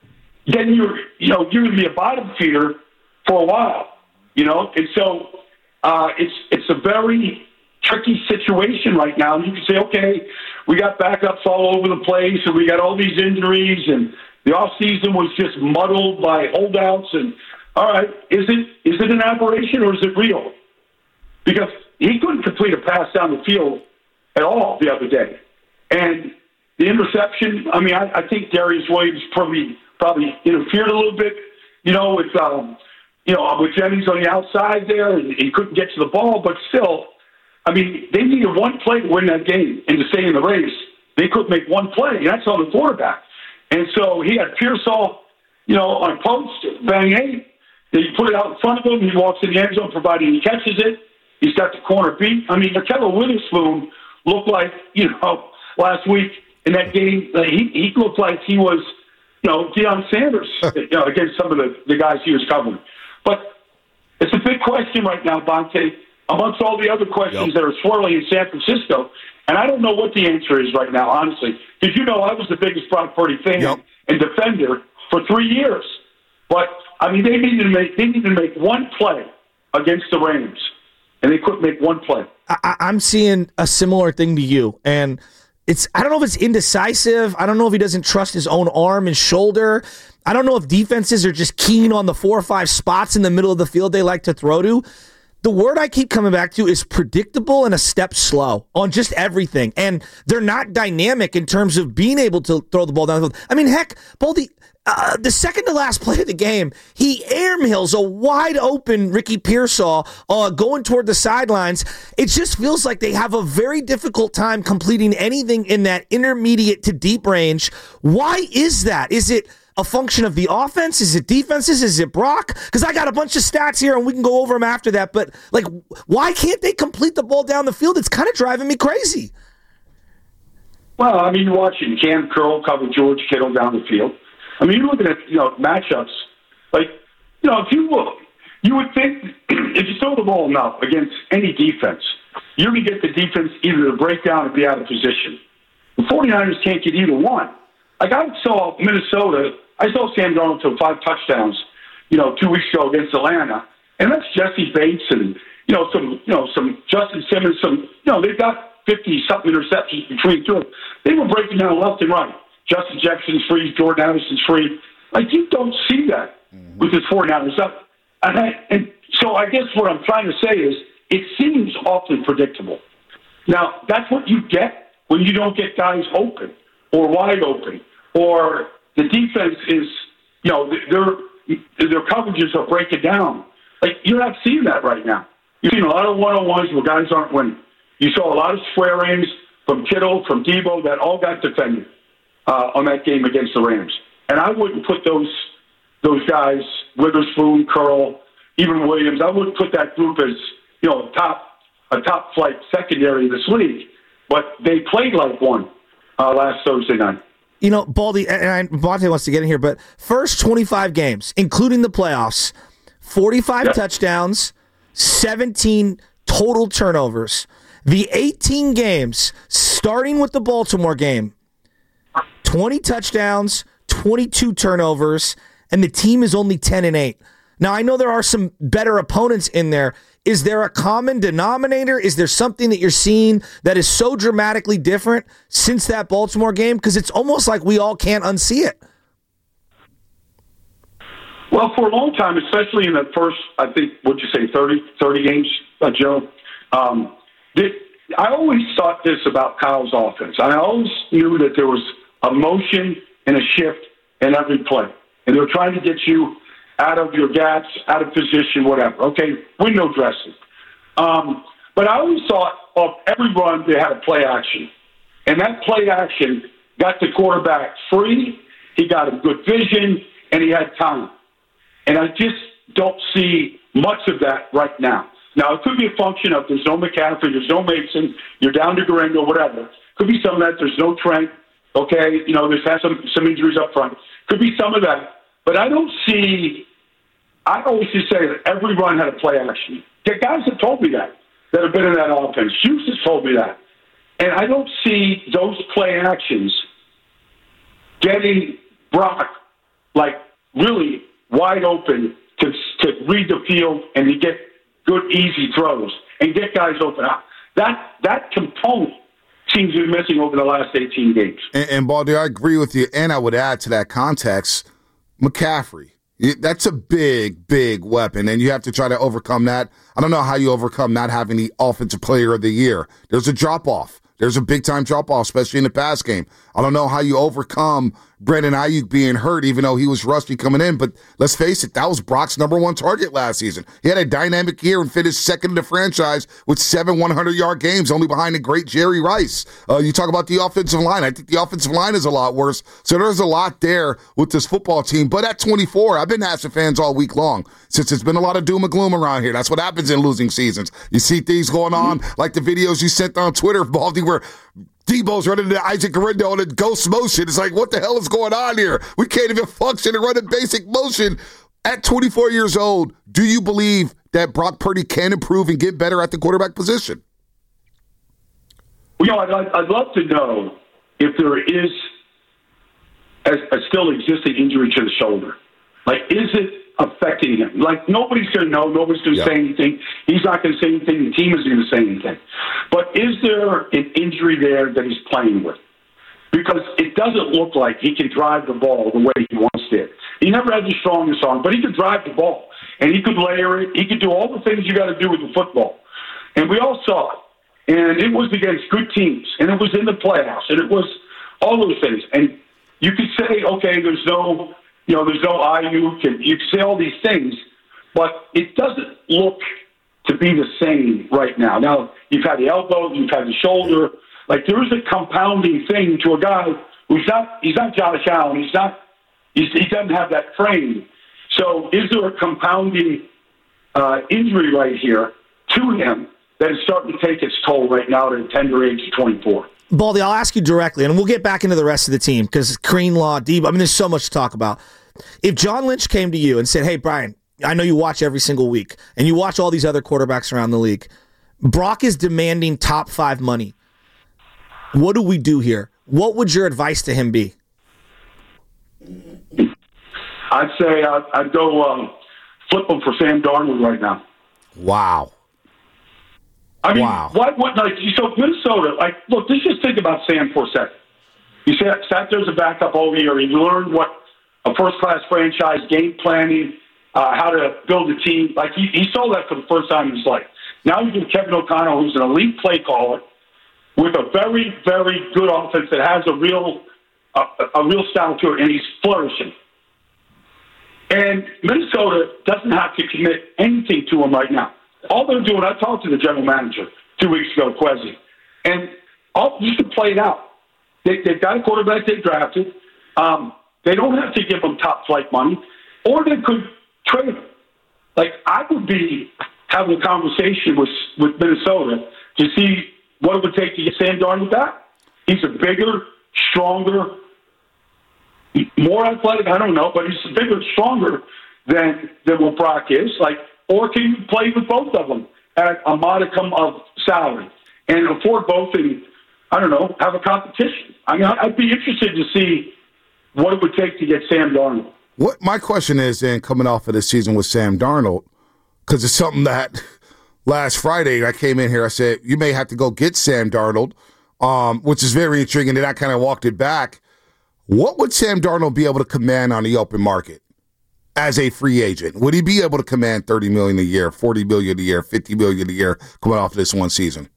then you're you know you're going to be a bottom feeder for a while, you know. And so uh, it's it's a very tricky situation right now. And you can say, okay, we got backups all over the place, and we got all these injuries, and the offseason was just muddled by holdouts. And all right, is it is it an aberration or is it real? Because he couldn't complete a pass down the field at all the other day. And the interception, I mean, I, I think Darius Williams probably probably interfered a little bit, you know, with um, you know with Jennings on the outside there, and he couldn't get to the ball. But still, I mean, they needed one play to win that game and to stay in the race. They couldn't make one play, and that's on the quarterback. And so he had Pearsall, you know, on a post, bang eight. Then you put it out in front of him. He walks in the end zone, providing he catches it. He's got the corner beat. I mean, Markello Witherspoon looked like, you know, last week in that game, uh, he, he looked like he was, you know, Deion Sanders you know, against some of the, the guys he was covering. But it's a big question right now, Bonte, amongst all the other questions yep. that are swirling in San Francisco. And I don't know what the answer is right now, honestly. Because, you know, I was the biggest Brock Purdy fan yep. and defender for three years. But, I mean, they needed to make, they needed to make one play against the Rams. And they couldn't make one play. I, I'm seeing a similar thing to you. And it's I don't know if it's indecisive. I don't know if he doesn't trust his own arm and shoulder. I don't know if defenses are just keen on the four or five spots in the middle of the field they like to throw to. The word I keep coming back to is predictable and a step slow on just everything. And they're not dynamic in terms of being able to throw the ball down the field. I mean, heck, Baldy, uh, the second to last play of the game, he airmails a wide open Ricky Pearsall uh, going toward the sidelines. It just feels like they have a very difficult time completing anything in that intermediate to deep range. Why is that? Is it a function of the offense? Is it defenses? Is it Brock? Because I got a bunch of stats here and we can go over them after that. But, like, why can't they complete the ball down the field? It's kind of driving me crazy. Well, I mean, you're watching Cam Curl cover George Kittle down the field. I mean, you're looking at, you know, matchups. Like, you know, if you look, you would think if you throw the ball enough against any defense, you're going to get the defense either to break down or be out of position. The 49ers can't get either one. Like, I saw Minnesota, I saw Sam Darnold throw five touchdowns, you know, two weeks ago against Atlanta. And that's Jesse Bates and, you know, some, you know, some Justin Simmons, some, you know, they've got fifty-something interceptions between two of them. They were breaking down left and right. Justin Jefferson's free, Jordan Anderson's free. Like, you don't see that mm-hmm. with this 49ers up. And, I, and so I guess what I'm trying to say is it seems awfully predictable. Now, that's what you get when you don't get guys open or wide open, or the defense is, you know, their their coverages are breaking down. Like, you're not seeing that right now. You've seen a lot of one-on-ones where guys aren't winning. You saw a lot of square-ins from Kittle, from Debo, that all got defended uh, on that game against the Rams. And I wouldn't put those those guys, Witherspoon, Curl, even Williams, I wouldn't put that group as, you know, top a top-flight secondary in this league. But they played like one uh, last Thursday night. You know, Baldy, and Bonte wants to get in here, but first twenty-five games, including the playoffs, forty-five yep. touchdowns, seventeen total turnovers. The eighteen games, starting with the Baltimore game, twenty touchdowns, twenty-two turnovers, and the team is only ten and eight. Now, I know there are some better opponents in there. Is there a common denominator? Is there something that you're seeing that is so dramatically different since that Baltimore game? Because it's almost like we all can't unsee it. Well, for a long time, especially in the first, I think, what'd you say, thirty, thirty games, uh, Joe? Um, it, I always thought this about Kyle's offense. I always knew that there was a motion and a shift in every play. And they were trying to get you out of your gaps, out of position, whatever. Okay, window dressing. Um, but I always thought of every run they had a play action. And that play action got the quarterback free, he got a good vision, and he had time. And I just don't see much of that right now. Now, it could be a function of there's no McCaffrey, there's no Mason, you're down to Durango, whatever. Could be some of that. There's no Trent. Okay, you know, there's had some, some injuries up front. Could be some of that. But I don't see I always just say that every run had a play action. The guys have told me that, that have been in that offense. Hughes has told me that. And I don't see those play actions getting Brock, like, really wide open to, to read the field and to get good, easy throws and get guys open up. That, that component seems to be missing over the last eighteen games. And, and Baldy, I agree with you. And I would add to that context, McCaffrey. That's a big, big weapon, and you have to try to overcome that. I don't know how you overcome not having the Offensive Player of the Year. There's a drop-off. There's a big-time drop-off, especially in the pass game. I don't know how you overcome Brandon Ayuk being hurt, even though he was rusty coming in. But let's face it, that was Brock's number one target last season. He had a dynamic year and finished second in the franchise with seven hundred-yard games, only behind the great Jerry Rice. Uh, you talk about the offensive line. I think the offensive line is a lot worse. So there's a lot there with this football team. But at twenty-four, I've been asking fans all week long, since it's been a lot of doom and gloom around here. That's what happens in losing seasons. You see things going on, like the videos you sent on Twitter, Baldy, where Debo's running into Isaac Guerrero in a ghost motion. It's like, what the hell is going on here? We can't even function and run in basic motion. At twenty-four years old, do you believe that Brock Purdy can improve and get better at the quarterback position? Well, you know, I'd, I'd love to know if there is a, a still existing injury to the shoulder. Like, is it affecting him? Like, nobody's going to know. Nobody's going to Yeah. say anything. He's not going to say anything. The team isn't going to say anything. But is there an injury there that he's playing with? Because it doesn't look like he can drive the ball the way he once did. He never had the strongest arm, but he could drive the ball. And he could layer it. He could do all the things you got to do with the football. And we all saw it. And it was against good teams. And it was in the playoffs. And it was all those things. And you could say, okay, there's no, you know, there's no Ayuk. And you could say all these things. But it doesn't look to be the same right now. Now, you've had the elbow, you've had the shoulder. Like, there is a compounding thing to a guy who's not, he's not Josh Allen. He's not, he's, he doesn't have that frame. So is there a compounding uh, injury right here to him that is starting to take its toll right now at a tender age of twenty-four? Baldy, I'll ask you directly, and we'll get back into the rest of the team because Greenlaw, Debo, I mean, there's so much to talk about. If John Lynch came to you and said, hey, Brian, I know you watch every single week, and you watch all these other quarterbacks around the league. Brock is demanding top five money. What do we do here? What would your advice to him be? I'd say I'd, I'd go um, flip him for Sam Darnold right now. Wow. I mean, Wow. what, what, like, so Minnesota, like, look, let's just think about Sam for a second. He sat, sat there as a backup all year. He learned what a first-class franchise, game planning, uh, how to build a team. Like, he, he saw that for the first time in his life. Now you get Kevin O'Connell, who's an elite play caller, with a very, very good offense that has a real, uh, a real style to it, and he's flourishing. And Minnesota doesn't have to commit anything to him right now. All they're doing, I talked to the general manager two weeks ago, Quezzy, and all just to play it out. They, they've got a quarterback they drafted. Um, they don't have to give him top flight money, or they could trade him. Like, I would be having a conversation with with Minnesota to see what it would take to get Sam Darnold back. He's a bigger, stronger, more athletic, I don't know, but he's bigger and stronger than than what Brock is. Like, or can you play with both of them at a modicum of salary and afford both and, I don't know, have a competition? I mean, I'd be interested to see what it would take to get Sam Darnold. What my question is, then, coming off of this season with Sam Darnold, because it's something that last Friday I came in here, I said, you may have to go get Sam Darnold, um, which is very intriguing, and I kind of walked it back. What would Sam Darnold be able to command on the open market as a free agent? Would he be able to command thirty million dollars a year, forty million dollars a year, fifty million dollars a year coming off of this one season?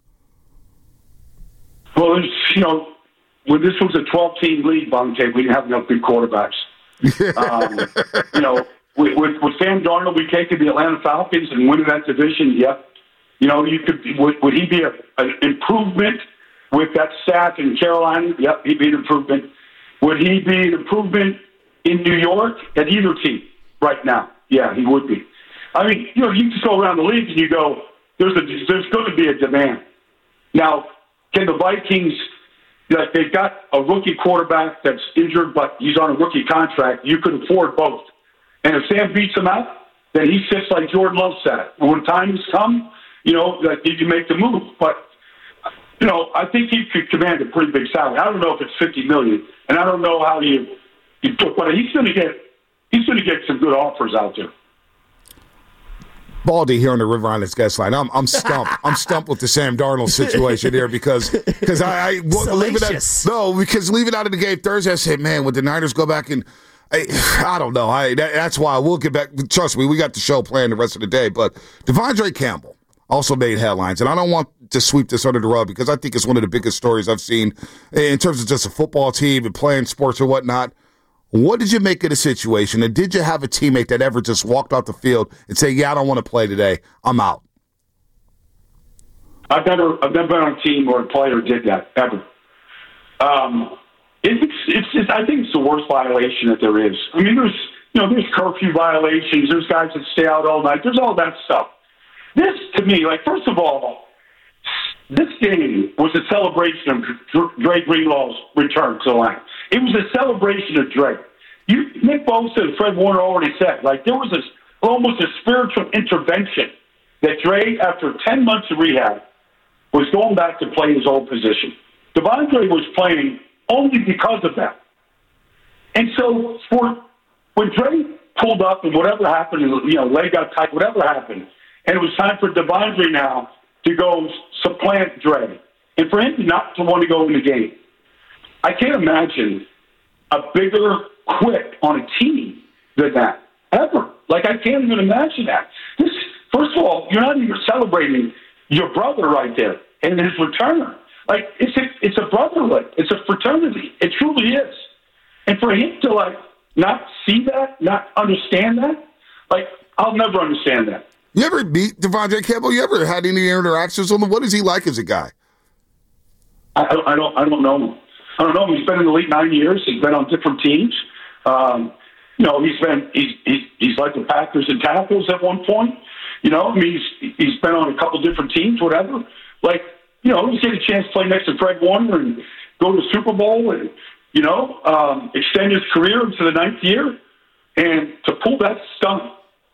Well, you know, when this was a twelve-team league, Bonte, we didn't have enough good quarterbacks. um, you know, with, with, with Sam Darnold, we take to the Atlanta Falcons and win that division. Yep. You know, you could. Would, would he be a, an improvement with that staff in Carolina? Yep, he'd be an improvement. Would he be an improvement in New York at either team right now? Yeah, he would be. I mean, you know, you just go around the league and you go, there's a there's going to be a demand. Now, can the Vikings? Like, they've got a rookie quarterback that's injured, but he's on a rookie contract. You could afford both. And if Sam beats him out, then he sits like Jordan Love sat. When times come, you know, that you make the move. But, you know, I think he could command a pretty big salary. I don't know if it's fifty million dollars, and I don't know how you, you do it, but he's going to get he's going to get some good offers out there. Baldy here on the River Islands guest line. I'm I'm stumped. I'm stumped with the Sam Darnold situation here because because I, I well, leave it out, no because leave it out of the game Thursday. I said, man, would the Niners go back and I, I don't know. I that, that's why we'll get back. Trust me, we got the show planned the rest of the day. But Devondre Campbell also made headlines, and I don't want to sweep this under the rug because I think it's one of the biggest stories I've seen in terms of just a football team and playing sports or whatnot. What did you make of the situation, and did you have a teammate that ever just walked off the field and say, yeah, I don't want to play today, I'm out? I've never, I've never been on a team where a player did that, ever. Um, it's, it's, it's, I think it's the worst violation that there is. I mean, there's, you know, there's curfew violations, there's guys that stay out all night, there's all that stuff. This, to me, like, first of all, this game was a celebration of Dre Greenlaw's return to the line. It was a celebration of Dre. You, Nick Bosa and Fred Warner already said, like, there was this almost a spiritual intervention that Dre, after ten months of rehab, was going back to play his old position. Devondre was playing only because of that. And so for when Dre pulled up and whatever happened, you know, leg got tight, whatever happened, and it was time for Devondre now to go supplant Dre, and for him not to want to go in the game. I can't imagine a bigger quit on a team than that, ever. Like, I can't even imagine that. This, first of all, you're not even celebrating your brother right there and his return. Like, it's a, it's a brotherhood. It's a fraternity. It truly is. And for him to, like, not see that, not understand that, like, I'll never understand that. You ever meet Devondre Campbell? You ever had any interactions with him? What is he like as a guy? I, I don't. I don't know him. I don't know him. He's been in the league nine years. He's been on different teams. Um, you know, he's been. He's, he's he's like the Packers in tackles at one point. You know, I mean, he's he's been on a couple different teams, whatever. Like, you know, he's getting a chance to play next to Fred Warner and go to the Super Bowl and, you know, um, extend his career into the ninth year, and to pull that stunt.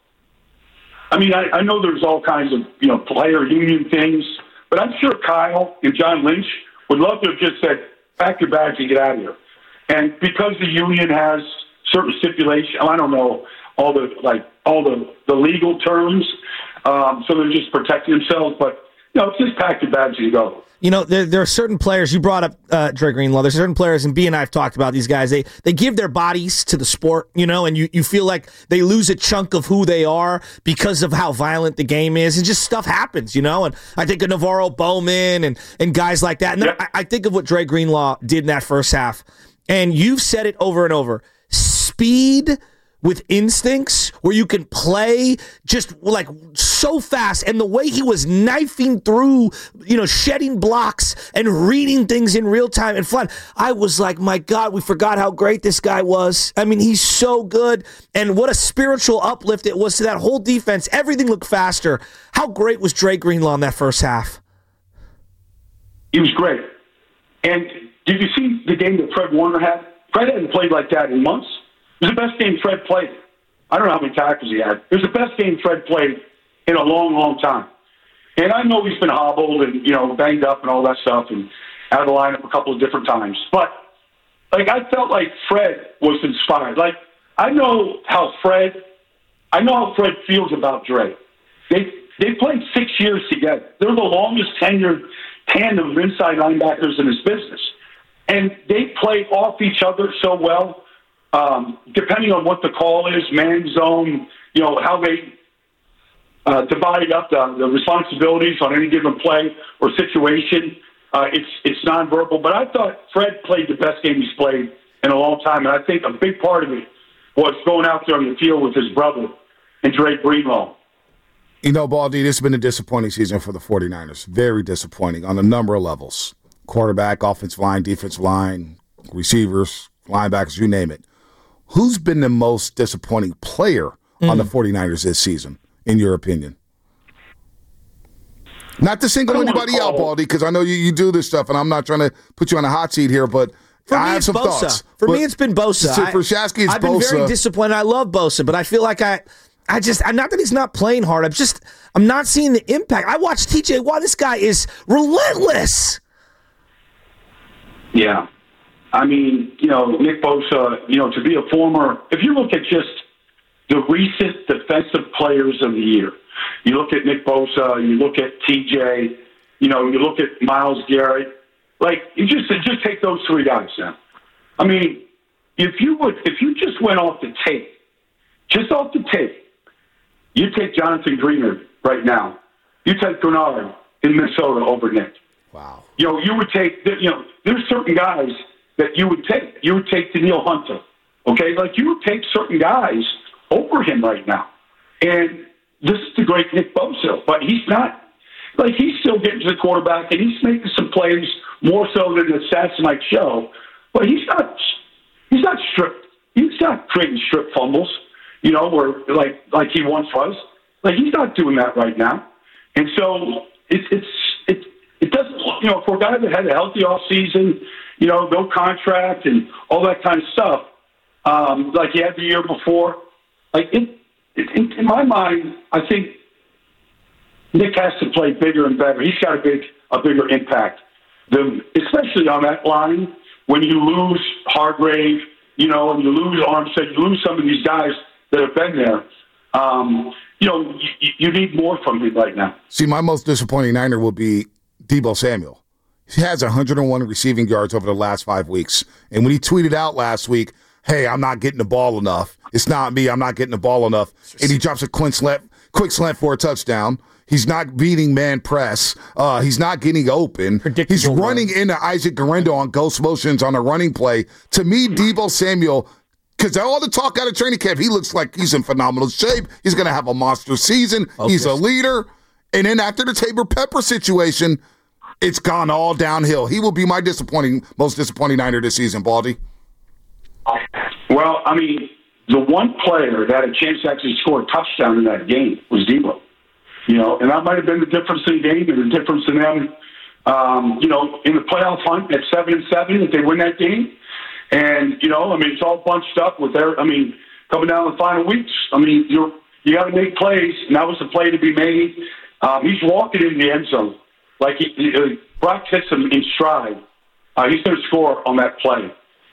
I mean, I, I know there's all kinds of, you know, player union things, but I'm sure Kyle and John Lynch would love to have just said, pack your bags and get out of here. And because the union has certain stipulations, I don't know all the, like, all the, the legal terms, um, so they're just protecting themselves, but, you know, just pack your bags and go. You know, there, there are certain players, you brought up uh, Dre Greenlaw, there's certain players, and B and I have talked about these guys, they they give their bodies to the sport, you know, and you, you feel like they lose a chunk of who they are because of how violent the game is, and just stuff happens, you know, and I think of Navarro Bowman and, and guys like that, and then I, I think of what Dre Greenlaw did in that first half, and you've said it over and over, speed with instincts where you can play just like so fast, and the way he was knifing through, you know, shedding blocks and reading things in real time and flying. I was like, my God, we forgot how great this guy was. I mean, he's so good, and what a spiritual uplift it was to that whole defense. Everything looked faster. How great was Dre Greenlaw in that first half? He was great. And did you see the game that Fred Warner had? Fred hadn't played like that in months. It was the best game Fred played. I don't know how many tackles he had. It was the best game Fred played in a long, long time. And I know he's been hobbled and, you know, banged up and all that stuff and out of the lineup a couple of different times. But, like, I felt like Fred was inspired. Like, I know how Fred, I know how Fred feels about Dre. They they played six years together. They're the longest tenured tandem of inside linebackers in this business. And they play off each other so well. Um, depending on what the call is, man zone, you know, how they uh, divide up the, the responsibilities on any given play or situation, uh, it's it's nonverbal. But I thought Fred played the best game he's played in a long time, and I think a big part of it was going out there on the field with his brother and Dre Greenlaw. You know, Baldy, this has been a disappointing season for the 49ers. Very disappointing on a number of levels. Quarterback, offensive line, defensive line, receivers, linebackers, you name it. Who's been the most disappointing player mm. on the 49ers this season, in your opinion? Not to single anybody out, Baldy, because I know you, you do this stuff, and I'm not trying to put you on a hot seat here, but For I me, have it's some Bosa. thoughts. For but me, it's been Bosa. So for Shasky, it's I've been Bosa. very disappointed. I love Bosa, but I feel like I, I just, not that he's not playing hard. I'm just, I'm not seeing the impact. I watched T J Watt. This guy is relentless. Yeah. I mean, you know, Nick Bosa, you know, to be a former, if you look at just the recent defensive players of the year, you look at Nick Bosa, you look at T J, you know, you look at Myles Garrett, like, you just, just take those three guys now. I mean, if you would, if you just went off the tape, just off the tape, you take Jonathan Greenard right now. You take Bernard in Minnesota over Nick. Wow. You know, you would take, you know, there's certain guys that you would take. You would take Danielle Hunter, okay? Like, you would take certain guys over him right now. And this is the great Nick Bosa, but he's not, like, he's still getting to the quarterback, and he's making some plays more so than the stats might show, but he's not, he's not strip, he's not creating strip fumbles, you know, or like, like he once was. Like, he's not doing that right now. And so it's, it's, it, it doesn't, you know, for a guy that had a healthy offseason, you know, no contract and all that kind of stuff, um, like he had the year before, like, it, it, in, in my mind, I think Nick has to play bigger and better. He's got a big, a bigger impact, than, especially on that line. When you lose Hargrave, you know, and you lose Armstead, you lose some of these guys that have been there. Um, you know, you, you need more from him right now. See, my most disappointing Niner will be Deebo Samuel. He has one hundred one receiving yards over the last five weeks. And when he tweeted out last week, hey, I'm not getting the ball enough. It's not me. I'm not getting the ball enough. And he drops a quick slant, quick slant for a touchdown. He's not beating man press. Uh, he's not getting open. He's running into Isaac Guerrero on ghost motions on a running play. To me, Deebo Samuel, because all the talk out of training camp, he looks like he's in phenomenal shape. He's going to have a monster season. Okay. He's a leader. And then after the Tabor Pepper situation, it's gone all downhill. He will be my disappointing, most disappointing Niner this season, Baldy. Well, I mean, the one player that had a chance to actually score a touchdown in that game was Deebo. You know, and that might have been the difference in the game and the difference in them, um, you know, in the playoff hunt at seven and seven if they win that game. And, you know, I mean, it's all bunched up with their, I mean, coming down the final weeks. I mean, you're, you got to make plays, and that was the play to be made. Um, he's walking in the end zone. Like, he, he, Brock hits him in stride. Uh, he's going to score on that play.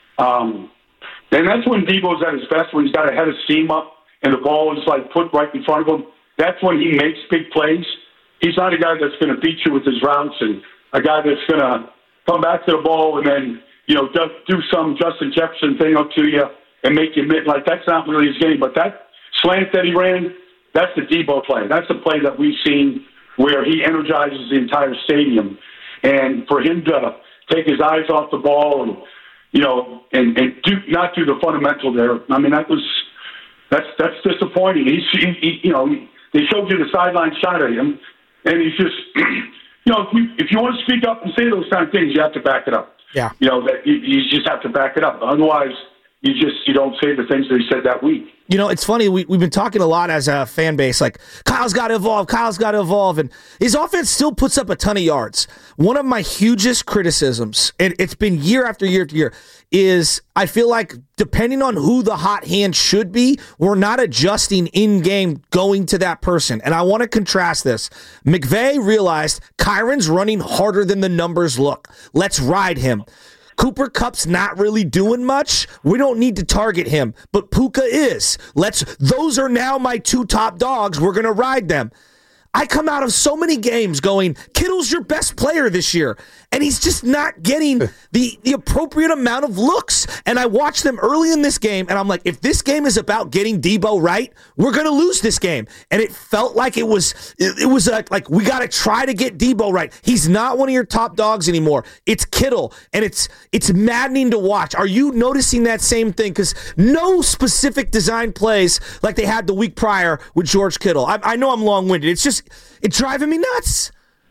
Um, and that's when Deebo's at his best, when he's got a head of steam up and the ball is, like, put right in front of him. That's when he makes big plays. He's not a guy that's going to beat you with his routes and a guy that's going to come back to the ball and then, you know, do some Justin Jefferson thing up to you and make you admit, like, that's not really his game. But that slant that he ran, that's the Deebo play. That's the play that we've seen where he energizes the entire stadium. And for him to take his eyes off the ball and, you know, and, and do not do the fundamental there, I mean, that was that's that's disappointing. He's, he, he, you know, they showed you the sideline shot of him, and he's just, you know, if you, if you want to speak up and say those kind of things, you have to back it up. Yeah. You know, that you, you just have to back it up. Otherwise, you just you don't say the things that he said that week. You know, it's funny. We, we've been talking a lot as a fan base, like, Kyle's got to evolve, Kyle's got to evolve. And his offense still puts up a ton of yards. One of my hugest criticisms, and it's been year after year after year, is I feel like depending on who the hot hand should be, we're not adjusting in-game going to that person. And I want to contrast this. McVay realized Kyron's running harder than the numbers look. Let's ride him. Cooper Kupp's not really doing much. We don't need to target him, but Puka is. Let's. Those are now my two top dogs. We're going to ride them. I come out of so many games going, Kittle's your best player this year, and he's just not getting the, the appropriate amount of looks. And I watched them early in this game, and I'm like, if this game is about getting Deebo right, we're going to lose this game. And it felt like it was it, it was like, like we got to try to get Deebo right. He's not one of your top dogs anymore. It's Kittle, and it's it's maddening to watch. Are you noticing that same thing? Because no specific design plays like they had the week prior with George Kittle. I, I know I'm long-winded. It's just it's driving me nuts.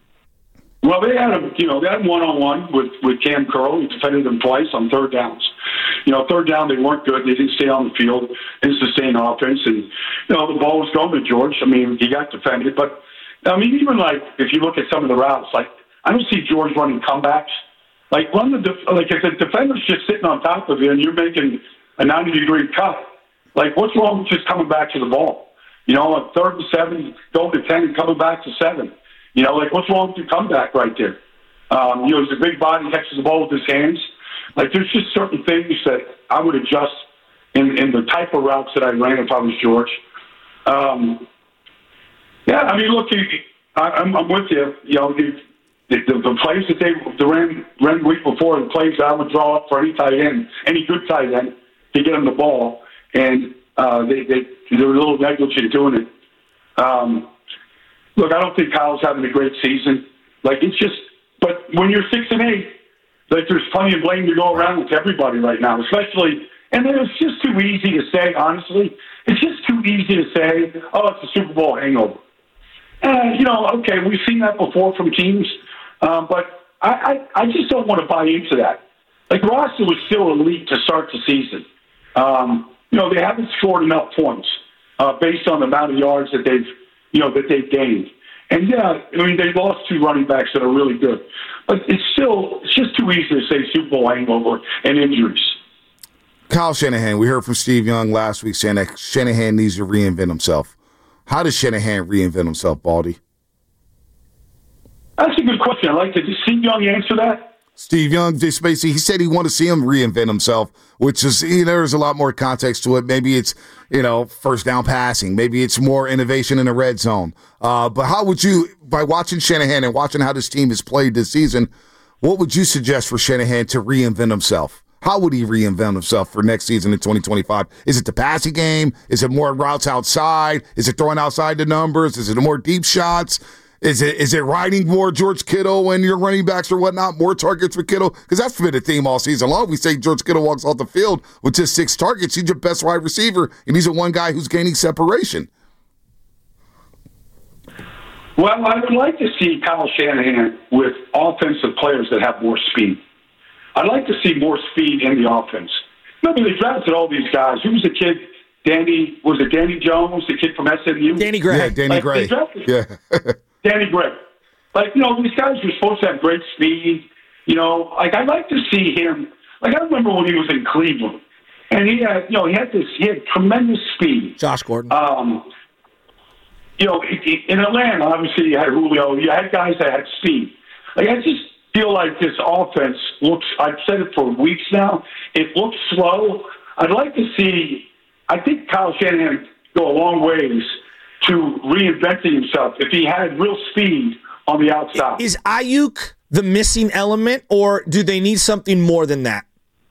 Well, they had a, you know, they had one-on-one with, with Cam Curl. He defended them twice on third downs. You know, third down, they weren't good. They didn't stay on the field, didn't sustain offense. And, you know, the ball was going to George. I mean, he got defended. But, I mean, even like, if you look at some of the routes, like, I don't see George running comebacks. Like, run the, def- like, if the defender's just sitting on top of you and you're making a ninety-degree cut, like, what's wrong with just coming back to the ball? You know, on third and seven, going to ten and coming back to seven. You know, like, what's wrong with the comeback right there? Um, you know, he's a big body, catches the ball with his hands. Like, there's just certain things that I would adjust in, in the type of routes that I ran if I was George. Um, yeah, I mean, look, he, I, I'm, I'm with you. You know, the, the, the plays that they the ran, ran the week before, the plays that I would draw up for any tight end, any good tight end, to get him the ball, and uh, they, they, they were a little negligent doing it. Um, look, I don't think Kyle's having a great season. Like, it's just, but when you're six and eight, like, there's plenty of blame to go around with everybody right now, especially, and then it's just too easy to say, honestly, it's just too easy to say, oh, it's a Super Bowl hangover. And, you know, okay, we've seen that before from teams, um, but I, I, I just don't want to buy into that. Like, roster was still elite to start the season. Um, you know, they haven't scored enough points uh, based on the amount of yards that they've, you know, that they've gained. And, yeah, I mean, they lost two running backs that are really good. But it's still, it's just too easy to say Super Bowl hangover and injuries. Kyle Shanahan, we heard from Steve Young last week saying that Shanahan needs to reinvent himself. How does Shanahan reinvent himself, Baldy? That's a good question. I'd like to, did Steve Young answer that? Steve Young, just basically, he said he wanted to see him reinvent himself, which is, you know, there's a lot more context to it. Maybe it's, you know, first down passing. Maybe it's more innovation in the red zone. Uh, but how would you, by watching Shanahan and watching how this team has played this season, what would you suggest for Shanahan to reinvent himself? How would he reinvent himself for next season in twenty twenty-five? Is it the passing game? Is it more routes outside? Is it throwing outside the numbers? Is it more deep shots? Is it is it riding more George Kittle and your running backs or whatnot, more targets for Kittle? Because that's been a theme all season long. We say George Kittle walks off the field with just six targets. He's your best wide receiver, and he's the one guy who's gaining separation. Well, I would like to see Kyle Shanahan with offensive players that have more speed. I'd like to see more speed in the offense. Remember, they drafted all these guys. Who was the kid? Danny, was it Danny Jones, the kid from S M U? Danny Gray. Yeah, Danny like, Gray. Yeah. Danny Gray. Like, you know, these guys were supposed to have great speed. You know, like, I'd like to see him. Like, I remember when he was in Cleveland, and he had, you know, he had this, he had tremendous speed. Josh Gordon. Um, you know, in Atlanta, obviously, you had Julio. You had guys that had speed. Like, I just feel like this offense looks, I've said it for weeks now, it looks slow. I'd like to see, I think Kyle Shanahan go a long ways to reinventing himself if he had real speed on the outside. Is Ayuk the missing element, or do they need something more than that?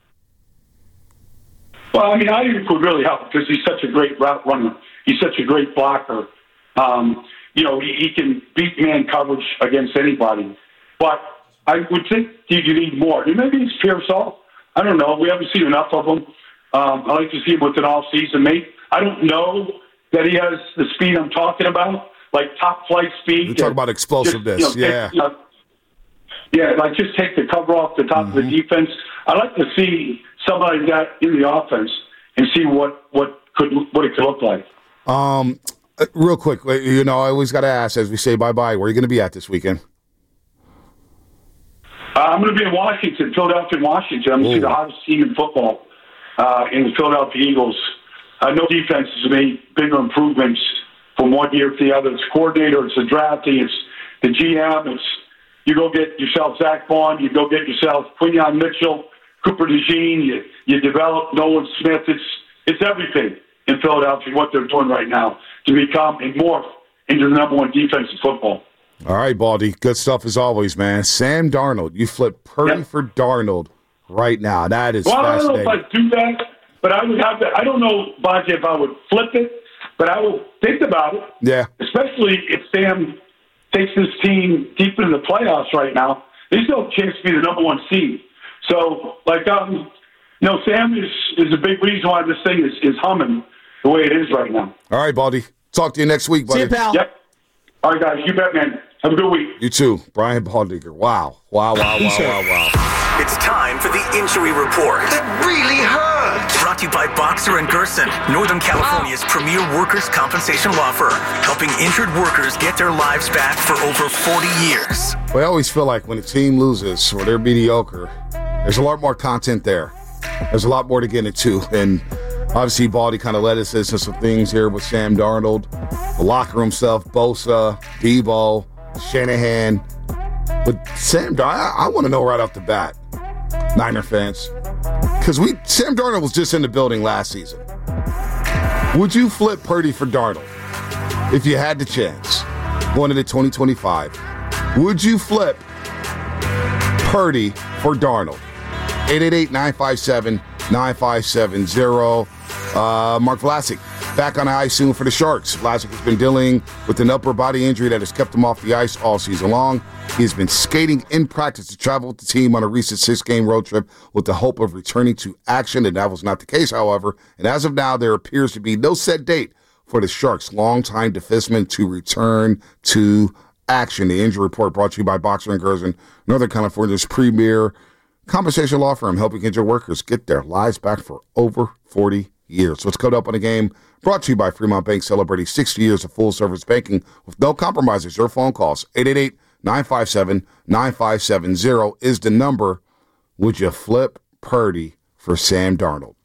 Well, I mean, Ayuk would really help because he's such a great route runner. He's such a great blocker. Um, you know, he, he can beat man coverage against anybody. But I would think you need more. Maybe it's Pearsall. I don't know. We haven't seen enough of him. Um, I like to see him with an off-season mate. I don't know that he has the speed I'm talking about, like top-flight speed. You're talking about explosiveness, just, you know, yeah. Take, you know, yeah, like just take the cover off the top mm-hmm. of the defense. I'd like to see somebody like that in the offense and see what, what could what it could look like. Um, real quick, you know, I always got to ask, as we say bye-bye, where are you going to be at this weekend? Uh, I'm going to be in Washington, Philadelphia, Washington. I'm going to see the hottest team in football uh, in the Philadelphia Eagles. Uh, no defense has made bigger improvements from one year to the other. It's coordinator, it's the drafting, it's the G M. It's you go get yourself Zach Vaughn, you go get yourself Quinyon Mitchell, Cooper DeJean, you, you develop Nolan Smith. It's it's everything in Philadelphia, what they're doing right now to become and morph into the number one defense in football. All right, Baldy. Good stuff as always, man. Sam Darnold. You flip Purdy yep. for Darnold right now. That is well, fascinating. I don't know if I'd do that, but I would have to. I don't know, Baji, if I would flip it, but I would think about it. Yeah. Especially if Sam takes this team deep into the playoffs right now. There's no chance to be the number one seed. So, like, um, you know, Sam is, is a big reason why this thing is, is humming the way it is right now. All right, Baldy. Talk to you next week, buddy. See you, pal. Yep. All right, guys. You bet, man. Have a good week. You too. Brian Baldinger. Wow. Wow, wow, wow, wow, wow. It's time for the injury report. That really hurts. Brought to you by Boxer and Gerson, Northern California's premier workers' compensation law firm, helping injured workers get their lives back for over forty years. Well, I always feel like when a team loses or they're mediocre, there's a lot more content there. There's a lot more to get into. And Obviously, Baldy kind of led us into some things here with Sam Darnold, the locker room stuff, Bosa, Debo, Shanahan. But Sam Darnold, I, I want to know right off the bat, Niner fans, because we Sam Darnold was just in the building last season. Would you flip Purdy for Darnold if you had the chance going into twenty twenty-five? Would you flip Purdy for Darnold? eight eight eight, nine five seven, nine five seven zero. Uh, Mark Vlasic back on the ice soon for the Sharks. Vlasic has been dealing with an upper body injury that has kept him off the ice all season long. He's been skating in practice to travel with the team on a recent six-game road trip with the hope of returning to action, and that was not the case, however. And as of now, there appears to be no set date for the Sharks' longtime defenseman to return to action. The injury report brought to you by Boxer and Gerson, Northern California's premier compensation law firm, helping injured workers get their lives back for over forty years. So it's coming up on the game, brought to you by Fremont Bank, celebrating sixty years of full-service banking with no compromises. Your phone calls, eight eight eight, nine five seven, nine five seven zero is the number. Would you flip Purdy for Sam Darnold?